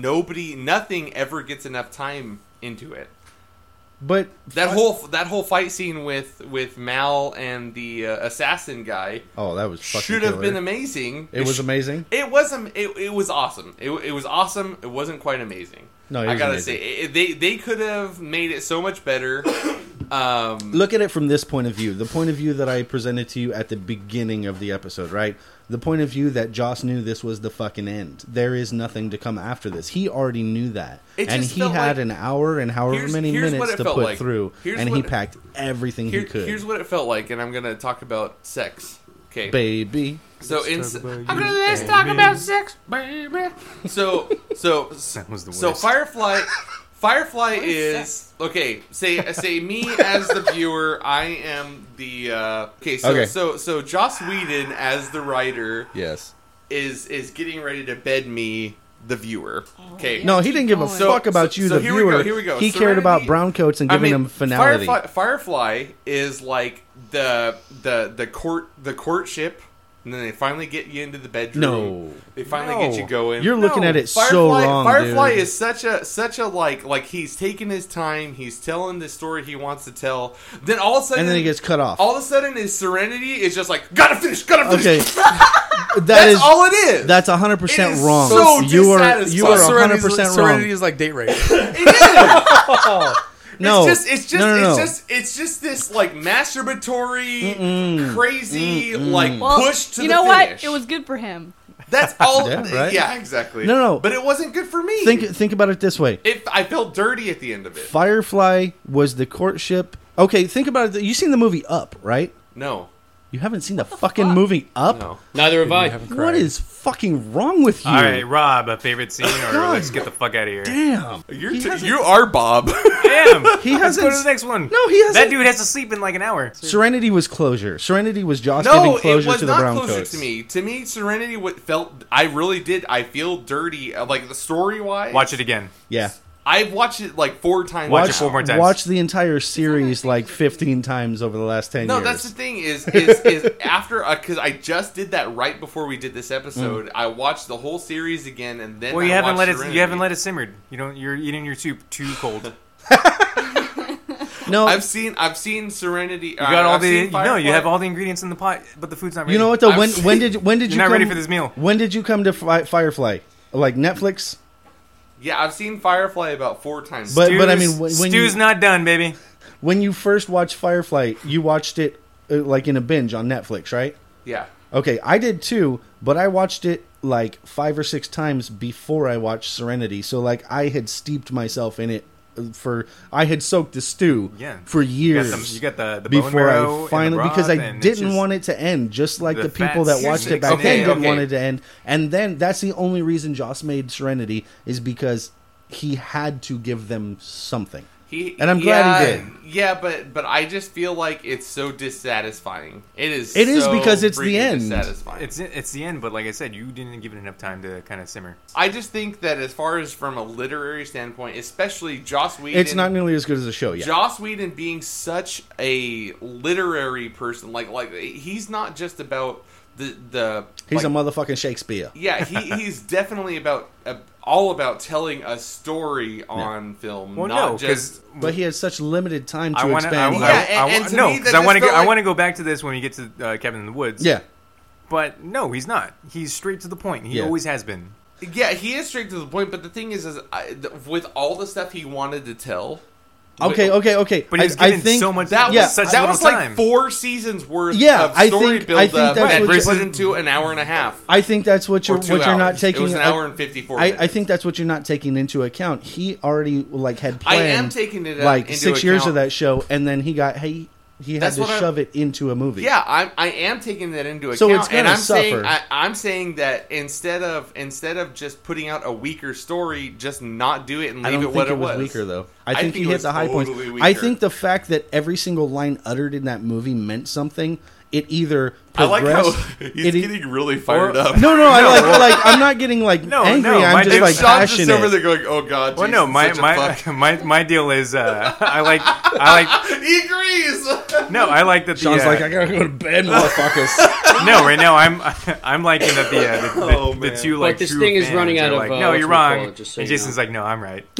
nothing ever gets enough time into it. But That whole fight scene with Mal and the assassin guy oh, that was fucking should have killer. been amazing. It was amazing. It was it was awesome. It was awesome. It wasn't quite amazing. No, it I was gotta amazing. say they could have made it so much better. Look at it from this point of view. The point of view that I presented to you at the beginning of the episode, right? The point of view that Joss knew this was the fucking end. There is nothing to come after this. He already knew that. It And just he felt had like- an hour and however Here's- many here's what minutes it to felt put like. through. Here's And he what- packed everything he could. Here's what it felt like, and I'm gonna talk about sex. Okay. Baby. So Let's talk about sex, baby. So That was the so worst. Firefly What is is okay. Say me as the viewer. I am the okay. So Okay. so Joss Whedon as the writer Yes. is getting ready to bed me the viewer. Okay. No, he didn't give a So- fuck about you, so the here we viewer. go, here we go. He cared about Serenity- brown coats and giving them finality. Firefly is like the courtship, and then they finally get you into the bedroom. No. They finally get you going. You're looking at it so Firefly, wrong, Firefly dude. is such a like he's taking his time. He's telling the story he wants to tell. Then all of a sudden, And then he gets cut off. all of a sudden, his Serenity is just like gotta finish. Okay. That's That is all it is. that's It 100% is wrong. so you are dissatisfying. 100% Serenity wrong. is like date rape. No. It's No. just this like masturbatory, crazy like Well, push to you the know finish. what? It was good for him. That's all. Yeah, right? Yeah, exactly. No. But it wasn't good for me. Think about it this way. I felt dirty at the end of it. Firefly was the courtship. Okay, think about it. You've seen the movie Up, right? No, You haven't seen the fucking movie Up? no. Neither have I. What is fucking wrong with you? All right, Rob, a favorite scene, or let's get the fuck out of here. Damn. You are Bob. Damn. He Let's go hasn't. to the next one. No, he hasn't. That dude has to sleep in like an hour. Serenity was closure. Serenity was Josh No, giving it closure was to the not brown closer coats. to me. To me, Serenity felt. I really did. I feel dirty. Like the story wise. Watch it again. Yeah. I've watched it like 4 times. Watch now. it 4 more times. Watch the entire series like 15 times over the last 10 No, years. that's the thing is after because I just did that right before we did this episode. I watched the whole series again, and then Well, you I haven't watched let it. Serenity. You haven't let it simmer. You don't. You're eating your soup too cold. No, I've seen Serenity. You got all the. You have all the ingredients in the pot, but the food's not ready. you know what though? When I've did you You're not come, ready for this meal. When did you come to Firefly? Like Netflix? Yeah, I've seen Firefly about 4 times. But I mean, when Stu's you not done, baby. when you first watched Firefly, you watched it like in a binge on Netflix, right? yeah. Okay, I did too, but I watched it like 5 or 6 times before I watched Serenity. So like I had steeped myself in it I had soaked the stew for years. You got the bone before marrow I finally, and the because I broth, and it's didn't just- want it to end, just like the the people fat that watched it back Okay, then didn't okay. want it to end. And then that's the only reason Joss made Serenity is because he had to give them something. And I'm glad he did. Yeah, but I just feel like it's so dissatisfying. It is. It is so because it's the freaking end. Dissatisfying. It's the end, but like I said, you didn't give it enough time to kind of simmer. I just think that as far as from a literary standpoint, especially Joss Whedon, It's not nearly as good as the show yet. Joss Whedon being such a literary person, like he's not just about the He's like, a motherfucking Shakespeare. yeah, he's definitely about all about telling a story on film. Well, not no, just But he has such limited time to I want expand. and to no, me, because that I want to just felt I like- want to go back to this when we get to Cabin in the Woods. Yeah. But no, he's not. He's straight to the point. He Yeah. always has been. yeah, he is straight to the point. But the thing is with all the stuff he wanted to tell. Okay. But he was I given think so much. That Yeah, was such that little was like time. 4 seasons worth Yeah, of I story think- build I think up that's that what brings you- it into an hour and a half. I think that's what Or you're 2 what you're not hours. taking. It was an hour and 54 I minutes. think that's what you're not taking into account. He already like had I planned. am taking it like into 6 years account. of that show, and then he had That's to what shove it into a movie. Yeah, I am taking that into account. So it's gonna and I'm suffer. saying I'm saying that instead of just putting out a weaker story, just not do it and I leave don't it what think it was was. weaker though. I I think think he it hit was the high points. totally I weaker. think the fact that every single line uttered in that movie meant something. It either I like how progressed. he's it- getting really fired up. No, I like I'm not getting like No, angry. no, I'm my- just if like Sean's just passionate. over there going, "Oh God!" Well, no, Jason's such a fuck." my deal is I like He agrees. no, I like that. Sean's the, like, I gotta go to bed, motherfuckers. no, right now I'm liking that the Oh, the man. two like this true thing is fans running are out of, like, no, you're whatchamacallit, wrong. just so And you Jason's know. like, no, I'm right.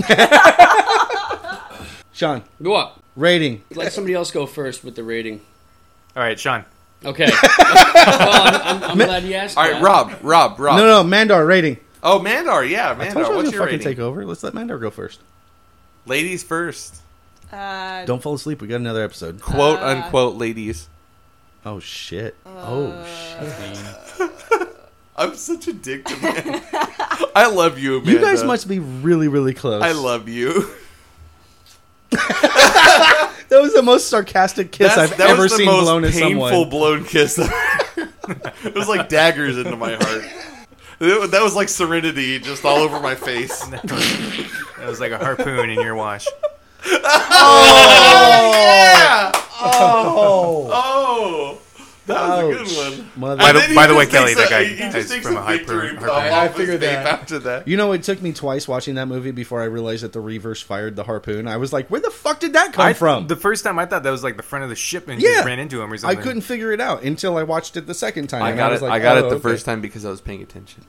Sean, Go up. rating. Let somebody else go first with the rating. All right, Sean. Okay. Well, I'm glad you asked. All right, that. Rob. No, Mandar rating. Oh, Mandar, yeah, I told you I Mandar. was What's gonna your fucking rating? take over. Let's let Mandar go first. Ladies first. Don't fall asleep. We got another episode. Quote unquote ladies. Oh shit. Oh shit. I'm such a dick to man. I love you, Amanda. You guys must be really, really close. I love you. That was the most sarcastic kiss I've that ever was the seen most blown at painful someone. blown kiss. It was like daggers into my heart. That was like Serenity just all over my face. That was like a harpoon in your wash. Yeah! Oh! That was a good one. Mother- By the- And then by he the way, just Kelly, takes that guy he just is takes from a a victory harpoon. pop I off his figured tape that. after that. You know, it took me twice watching that movie before I realized that the Reavers fired the harpoon. I was like, where the fuck did that come from? The first time I thought that was like the front of the ship and Yeah. just ran into him or I something. couldn't figure it out until I watched it the second time. I and got was it. like, I got oh, it the okay. first time because I was paying attention.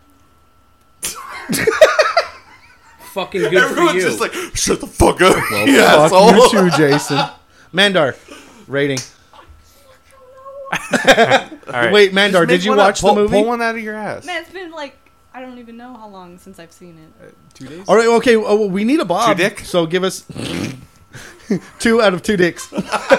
Fucking good Everyone's for you. just like, shut the fuck up. Well, yeah, fuck you too, Jason. Mandar, rating. All right. Wait, Mandar, Make did you one up. watch the movie? Pull one out of your ass. Man, it's been like I don't even know how long since I've seen it. 2 days. All right, okay. Oh, we need a Bob. 2 dick? So give us 2 out of 2 dicks.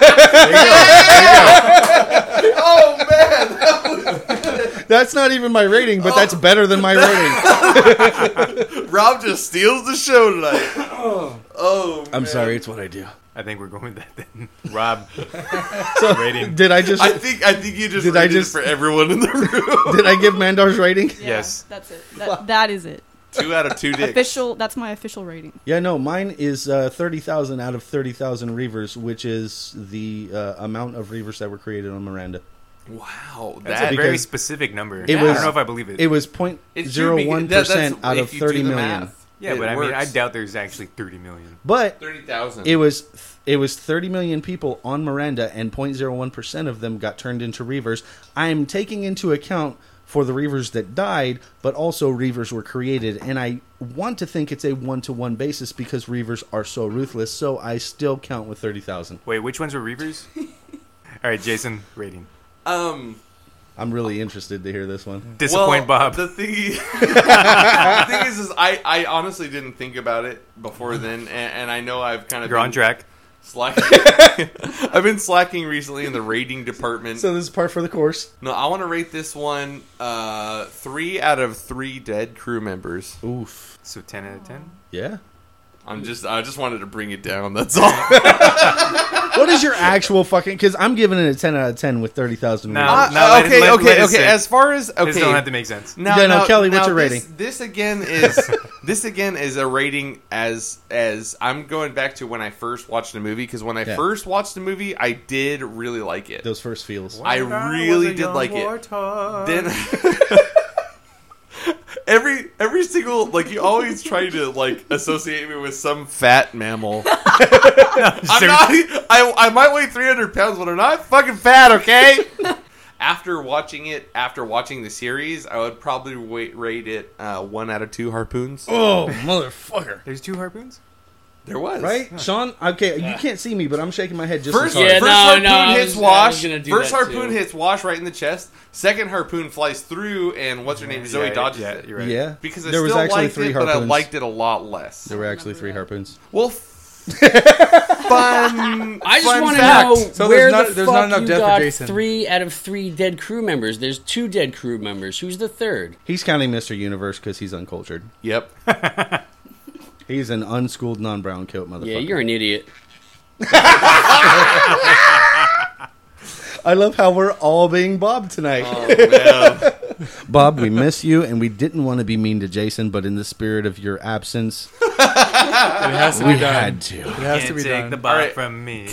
Oh man, That's not even my rating, but that's better than my rating. Rob just steals the show tonight. Oh, I'm man. sorry, it's what I do. I think we're going with that then. Rob, So, rating. did I just I think you just Did I rated it just- for everyone in the room. did I give Mandar's rating? Yeah, Yes. that's it. That is it. 2 out of 2 dicks. Official. That's my official rating. Yeah, no, mine is 30,000 out of 30,000 Reavers, which is the amount of Reavers that were created on Miranda. Wow, That's that a very because specific number. it I was- don't know if I believe it. It was it's true because 0.01% out of if you 30 do the million. math, yeah, it but I mean, I works. doubt there's actually 30 million. But 30,000. it was 30 million people on Miranda, and 0.01% of them got turned into Reavers. I'm taking into account for the Reavers that died, but also Reavers were created, and I want to think it's a 1-to-1 basis because Reavers are so ruthless. So I still count with 30,000. Wait, which ones were Reavers? All right, Jason, rating. I'm really interested to hear this one. Disappoint Bob. The thing, is I honestly didn't think about it before then, and I know I've kind of You're on track. slacking. I've been slacking recently in the rating department. So this is part for the course. No, I want to rate this one 3 out of 3 dead crew members. Oof. So 10 out of 10. Yeah. I just wanted to bring it down. That's all. What is your actual fucking? Because I'm giving it a 10 out of 10 with 30,000. No. reviews. let it okay. sit. As far as This don't have to okay, make sense. now, Kelly, what's now your rating? This again is a rating as I'm going back to when I first watched the movie, because when I Yeah. first watched the movie, I did really like it. Those first feels. I really did like it. Then every single, like, you always try to like associate me with some fat mammal. I might weigh 300 pounds, but I'm not fucking fat, okay? After watching the series, I would probably rate it 1 out of 2 harpoons. Oh, motherfucker. There's 2 harpoons? There was. Right? Sean, okay, you can't see me, but I'm shaking my head just First, as hard. Yeah, first no, harpoon no, I hits was Wash. gonna do First that harpoon too. hits Wash right in the chest. Second harpoon flies through, and what's her name? Zoe dodges it. You're right. Yeah. Because I there was still actually liked 3 it, but harpoons. I liked it a lot less. There were actually 3 harpoons. Well, fun. I just fun want to fact. know So where there's the not fuck enough you death for got Jason. 3 out of 3 dead crew members. There's 2 dead crew members. Who's the third? He's counting Mr. Universe because he's uncultured. Yep. He's an unschooled, non-brown coat motherfucker. Yeah, you're an idiot. I love how we're all being Bob tonight. Oh, man. Bob, we miss you, and we didn't want to be mean to Jason, but in the spirit of your absence, It has to we be done. had to. It has to Can't be take done. the Bob All right. from me.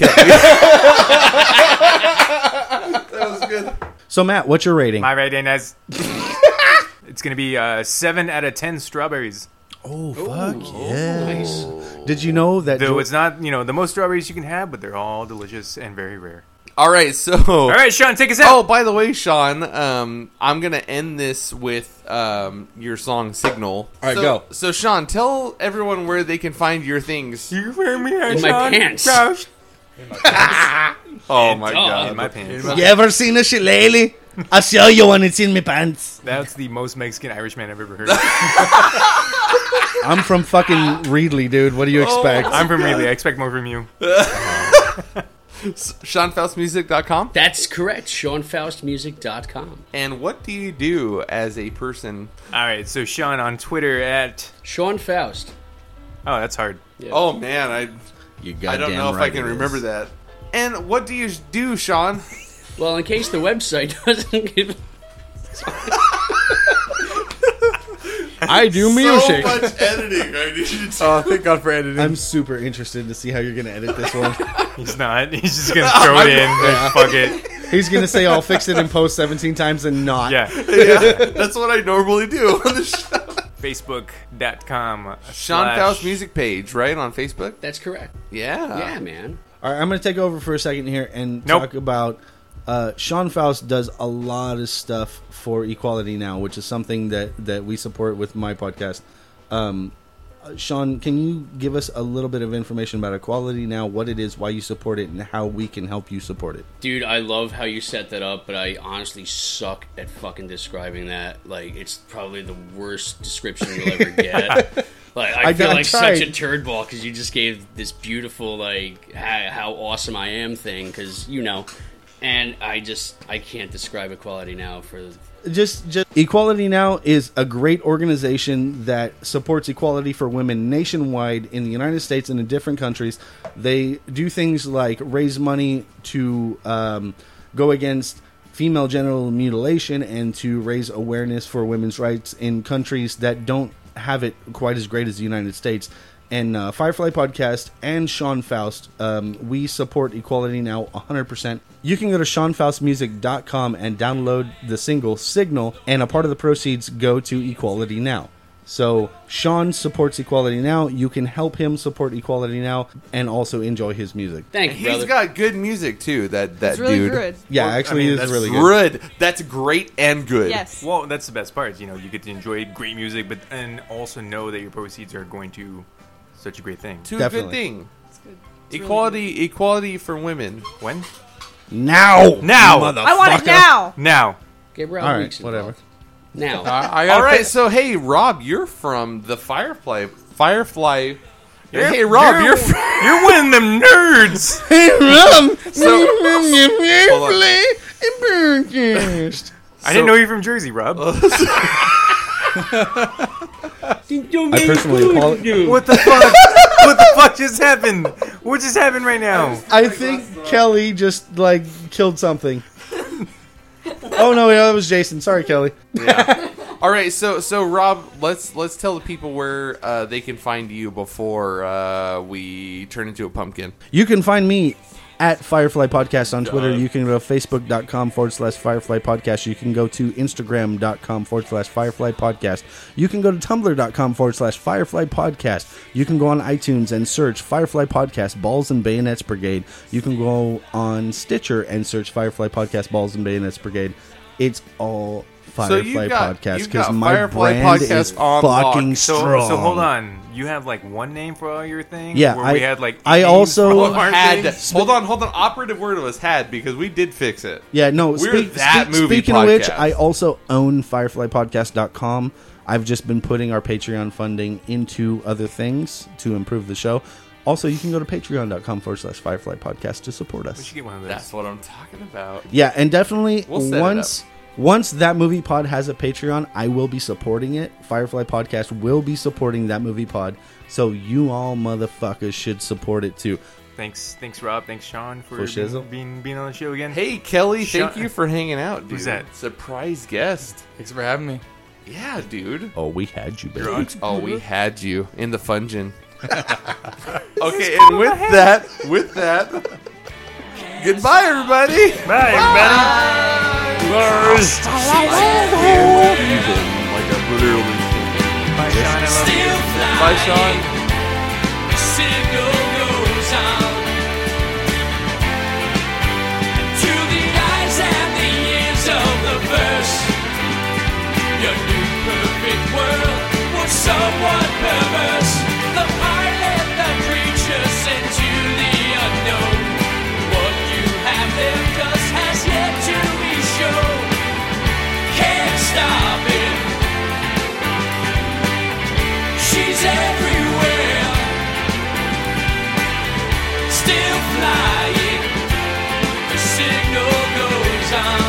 That was good. So, Matt, what's your rating? My rating is... It's going to be 7 out of 10 strawberries. Oh, fuck yeah. Nice. Did you know that... Though it's not, the most strawberries you can have, but they're all delicious and very rare. All right, so. All right, Sean, take us out. Oh, by the way, Sean, I'm gonna end this with your song "Signal." All right, go. So, Sean, tell everyone where they can find your things. You wear me out, In my Sean. pants. Roush. Oh my dog. god! In my pants. You ever seen a shillelagh? I'll show you when it's in my pants. That's the most Mexican Irishman I've ever heard. I'm from fucking Reedley, dude. What do you expect? I'm from Reedley. I expect more from you. SeanFaustMusic.com. That's correct. SeanFaustMusic.com. And what do you do as a person? All right, so Sean on Twitter at... Sean Faust. Oh, that's hard. Yeah. Oh man, I You don't know if I can remember that. And what do you do, Sean? Well, in case the website doesn't give... I do music. So much editing I need to do. Oh, thank God for editing. I'm super interested to see how you're going to edit this one. He's not. He's just going to throw it in. Yeah. Fuck it. He's going to say, I'll fix it in post 17 times and not. Yeah. Yeah, that's what I normally do on the show. Facebook.com. Sean Faust music page, right, on Facebook? That's correct. Yeah. Yeah, man. All right, I'm going to take over for a second here and Nope. talk about Sean Faust does a lot of stuff for Equality Now, which is something that we support with my podcast. Sean, can you give us a little bit of information about Equality Now, what it is, why you support it, and how we can help you support it? Dude, I love how you set that up, but I honestly suck at fucking describing that. Like, it's probably the worst description you'll ever get. Like, I feel like tried. such a turd ball because you just gave this beautiful, like, how awesome I am thing, because, and I can't describe Equality Now for... Just Equality Now is a great organization that supports equality for women nationwide in the United States and in different countries. They do things like raise money to go against female genital mutilation and to raise awareness for women's rights in countries that don't have it quite as great as the United States. And Firefly Podcast and Sean Faust, we support Equality Now 100%. You can go to SeanFaustMusic.com and download the single Signal, and a part of the proceeds go to Equality Now. So Sean supports Equality Now. You can help him support Equality Now and also enjoy his music. Thank you, He's brother. got good music, too, that It's really dude. good. Yeah, Well, actually, I mean, it is that's really good. Good. That's great and good. Yes. Well, that's the best part. You get to enjoy great music, but and also know that your proceeds are going to such a great thing. To a Definitely. good thing. It's good. It's really Equality for women. When? Now! Now! good. I want it now. Now. Get All Rob right, Weeks involved. whatever. Now, I All gotta right, pick- so hey, Rob, you're from the Firefly. Hey, You're Rob, you're from. you're one of them nerds. Hey, Rum! I didn't know you're from Jersey, Rob. I personally apologize. What the fuck? What the fuck just happened? What just happened right now? I think Kelly just killed something. Oh no, that was Jason. Sorry, Kelly. All right, so Rob, let's tell the people where they can find you before we turn into a pumpkin. You can find me at Firefly Podcast on Twitter. You can go to facebook.com/Firefly Podcast. You can go to instagram.com/Firefly Podcast. You can go to tumblr.com/Firefly Podcast. You can go on iTunes and search Firefly Podcast Balls and Bayonets Brigade. You can go on Stitcher and search Firefly Podcast Balls and Bayonets Brigade. It's all Firefly Podcast you've because got my Firefly brand Podcast is on fucking lock. strong. So hold on. You have one name for all your things? Yeah, Where we had I names also- for all our Had things? hold on. Operative word was had because we did fix it. Yeah, no. We're that movie Speaking of which, podcast. I also own FireflyPodcast.com. I've just been putting our Patreon funding into other things to improve the show. Also, you can go to patreon.com/Firefly Podcast to support We us. should get one of those. That's what I'm talking about. Yeah, and definitely We'll set it once that movie pod has a Patreon, I will be supporting it. Firefly Podcast will be supporting that movie pod. So you all motherfuckers should support it too. Thanks, Rob. Thanks, Sean, for shizzle. being on the show again. Hey, Kelly, thank Sean- you for hanging out, dude. Who's that? Surprise guest. Thanks for having me. Yeah, dude. Oh, we had you, baby. Drunk. Oh, we had you in the fungin. Okay, and with that, goodbye, everybody. Bye, everybody. Like a literally. Bye, Sean. I love you. Bye, Sean. Signal goes on to the eyes and the ears of the verse. Your new perfect world was somewhat perverse. The pilot, the creature sent to the unknown. What you have left us has yet to be shown. Can't stop it. She's everywhere. Still flying. The signal goes on.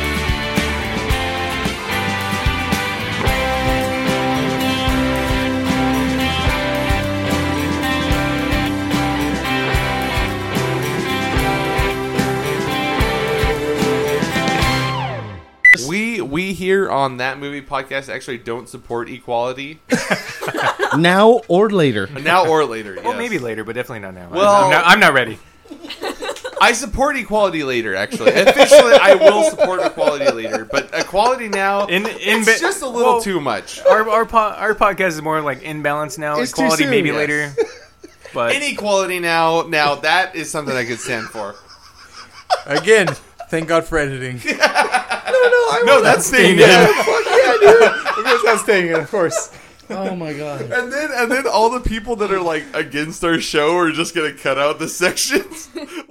We here on That Movie Podcast actually don't support equality Now or later. now or later. Well, yes. maybe later, but definitely not now. Well- I'm not ready. I support equality later. Actually, officially, I will support equality later. But equality now, it's just a little too much. Our podcast is more like imbalance now. It's too Equality soon. maybe Yes. later. But Inequality now that is something I could stand for. Again, thank God for editing. No, that's staying in. that's staying in, of course. Oh my god. And then all the people that are like against our show are just gonna cut out the sections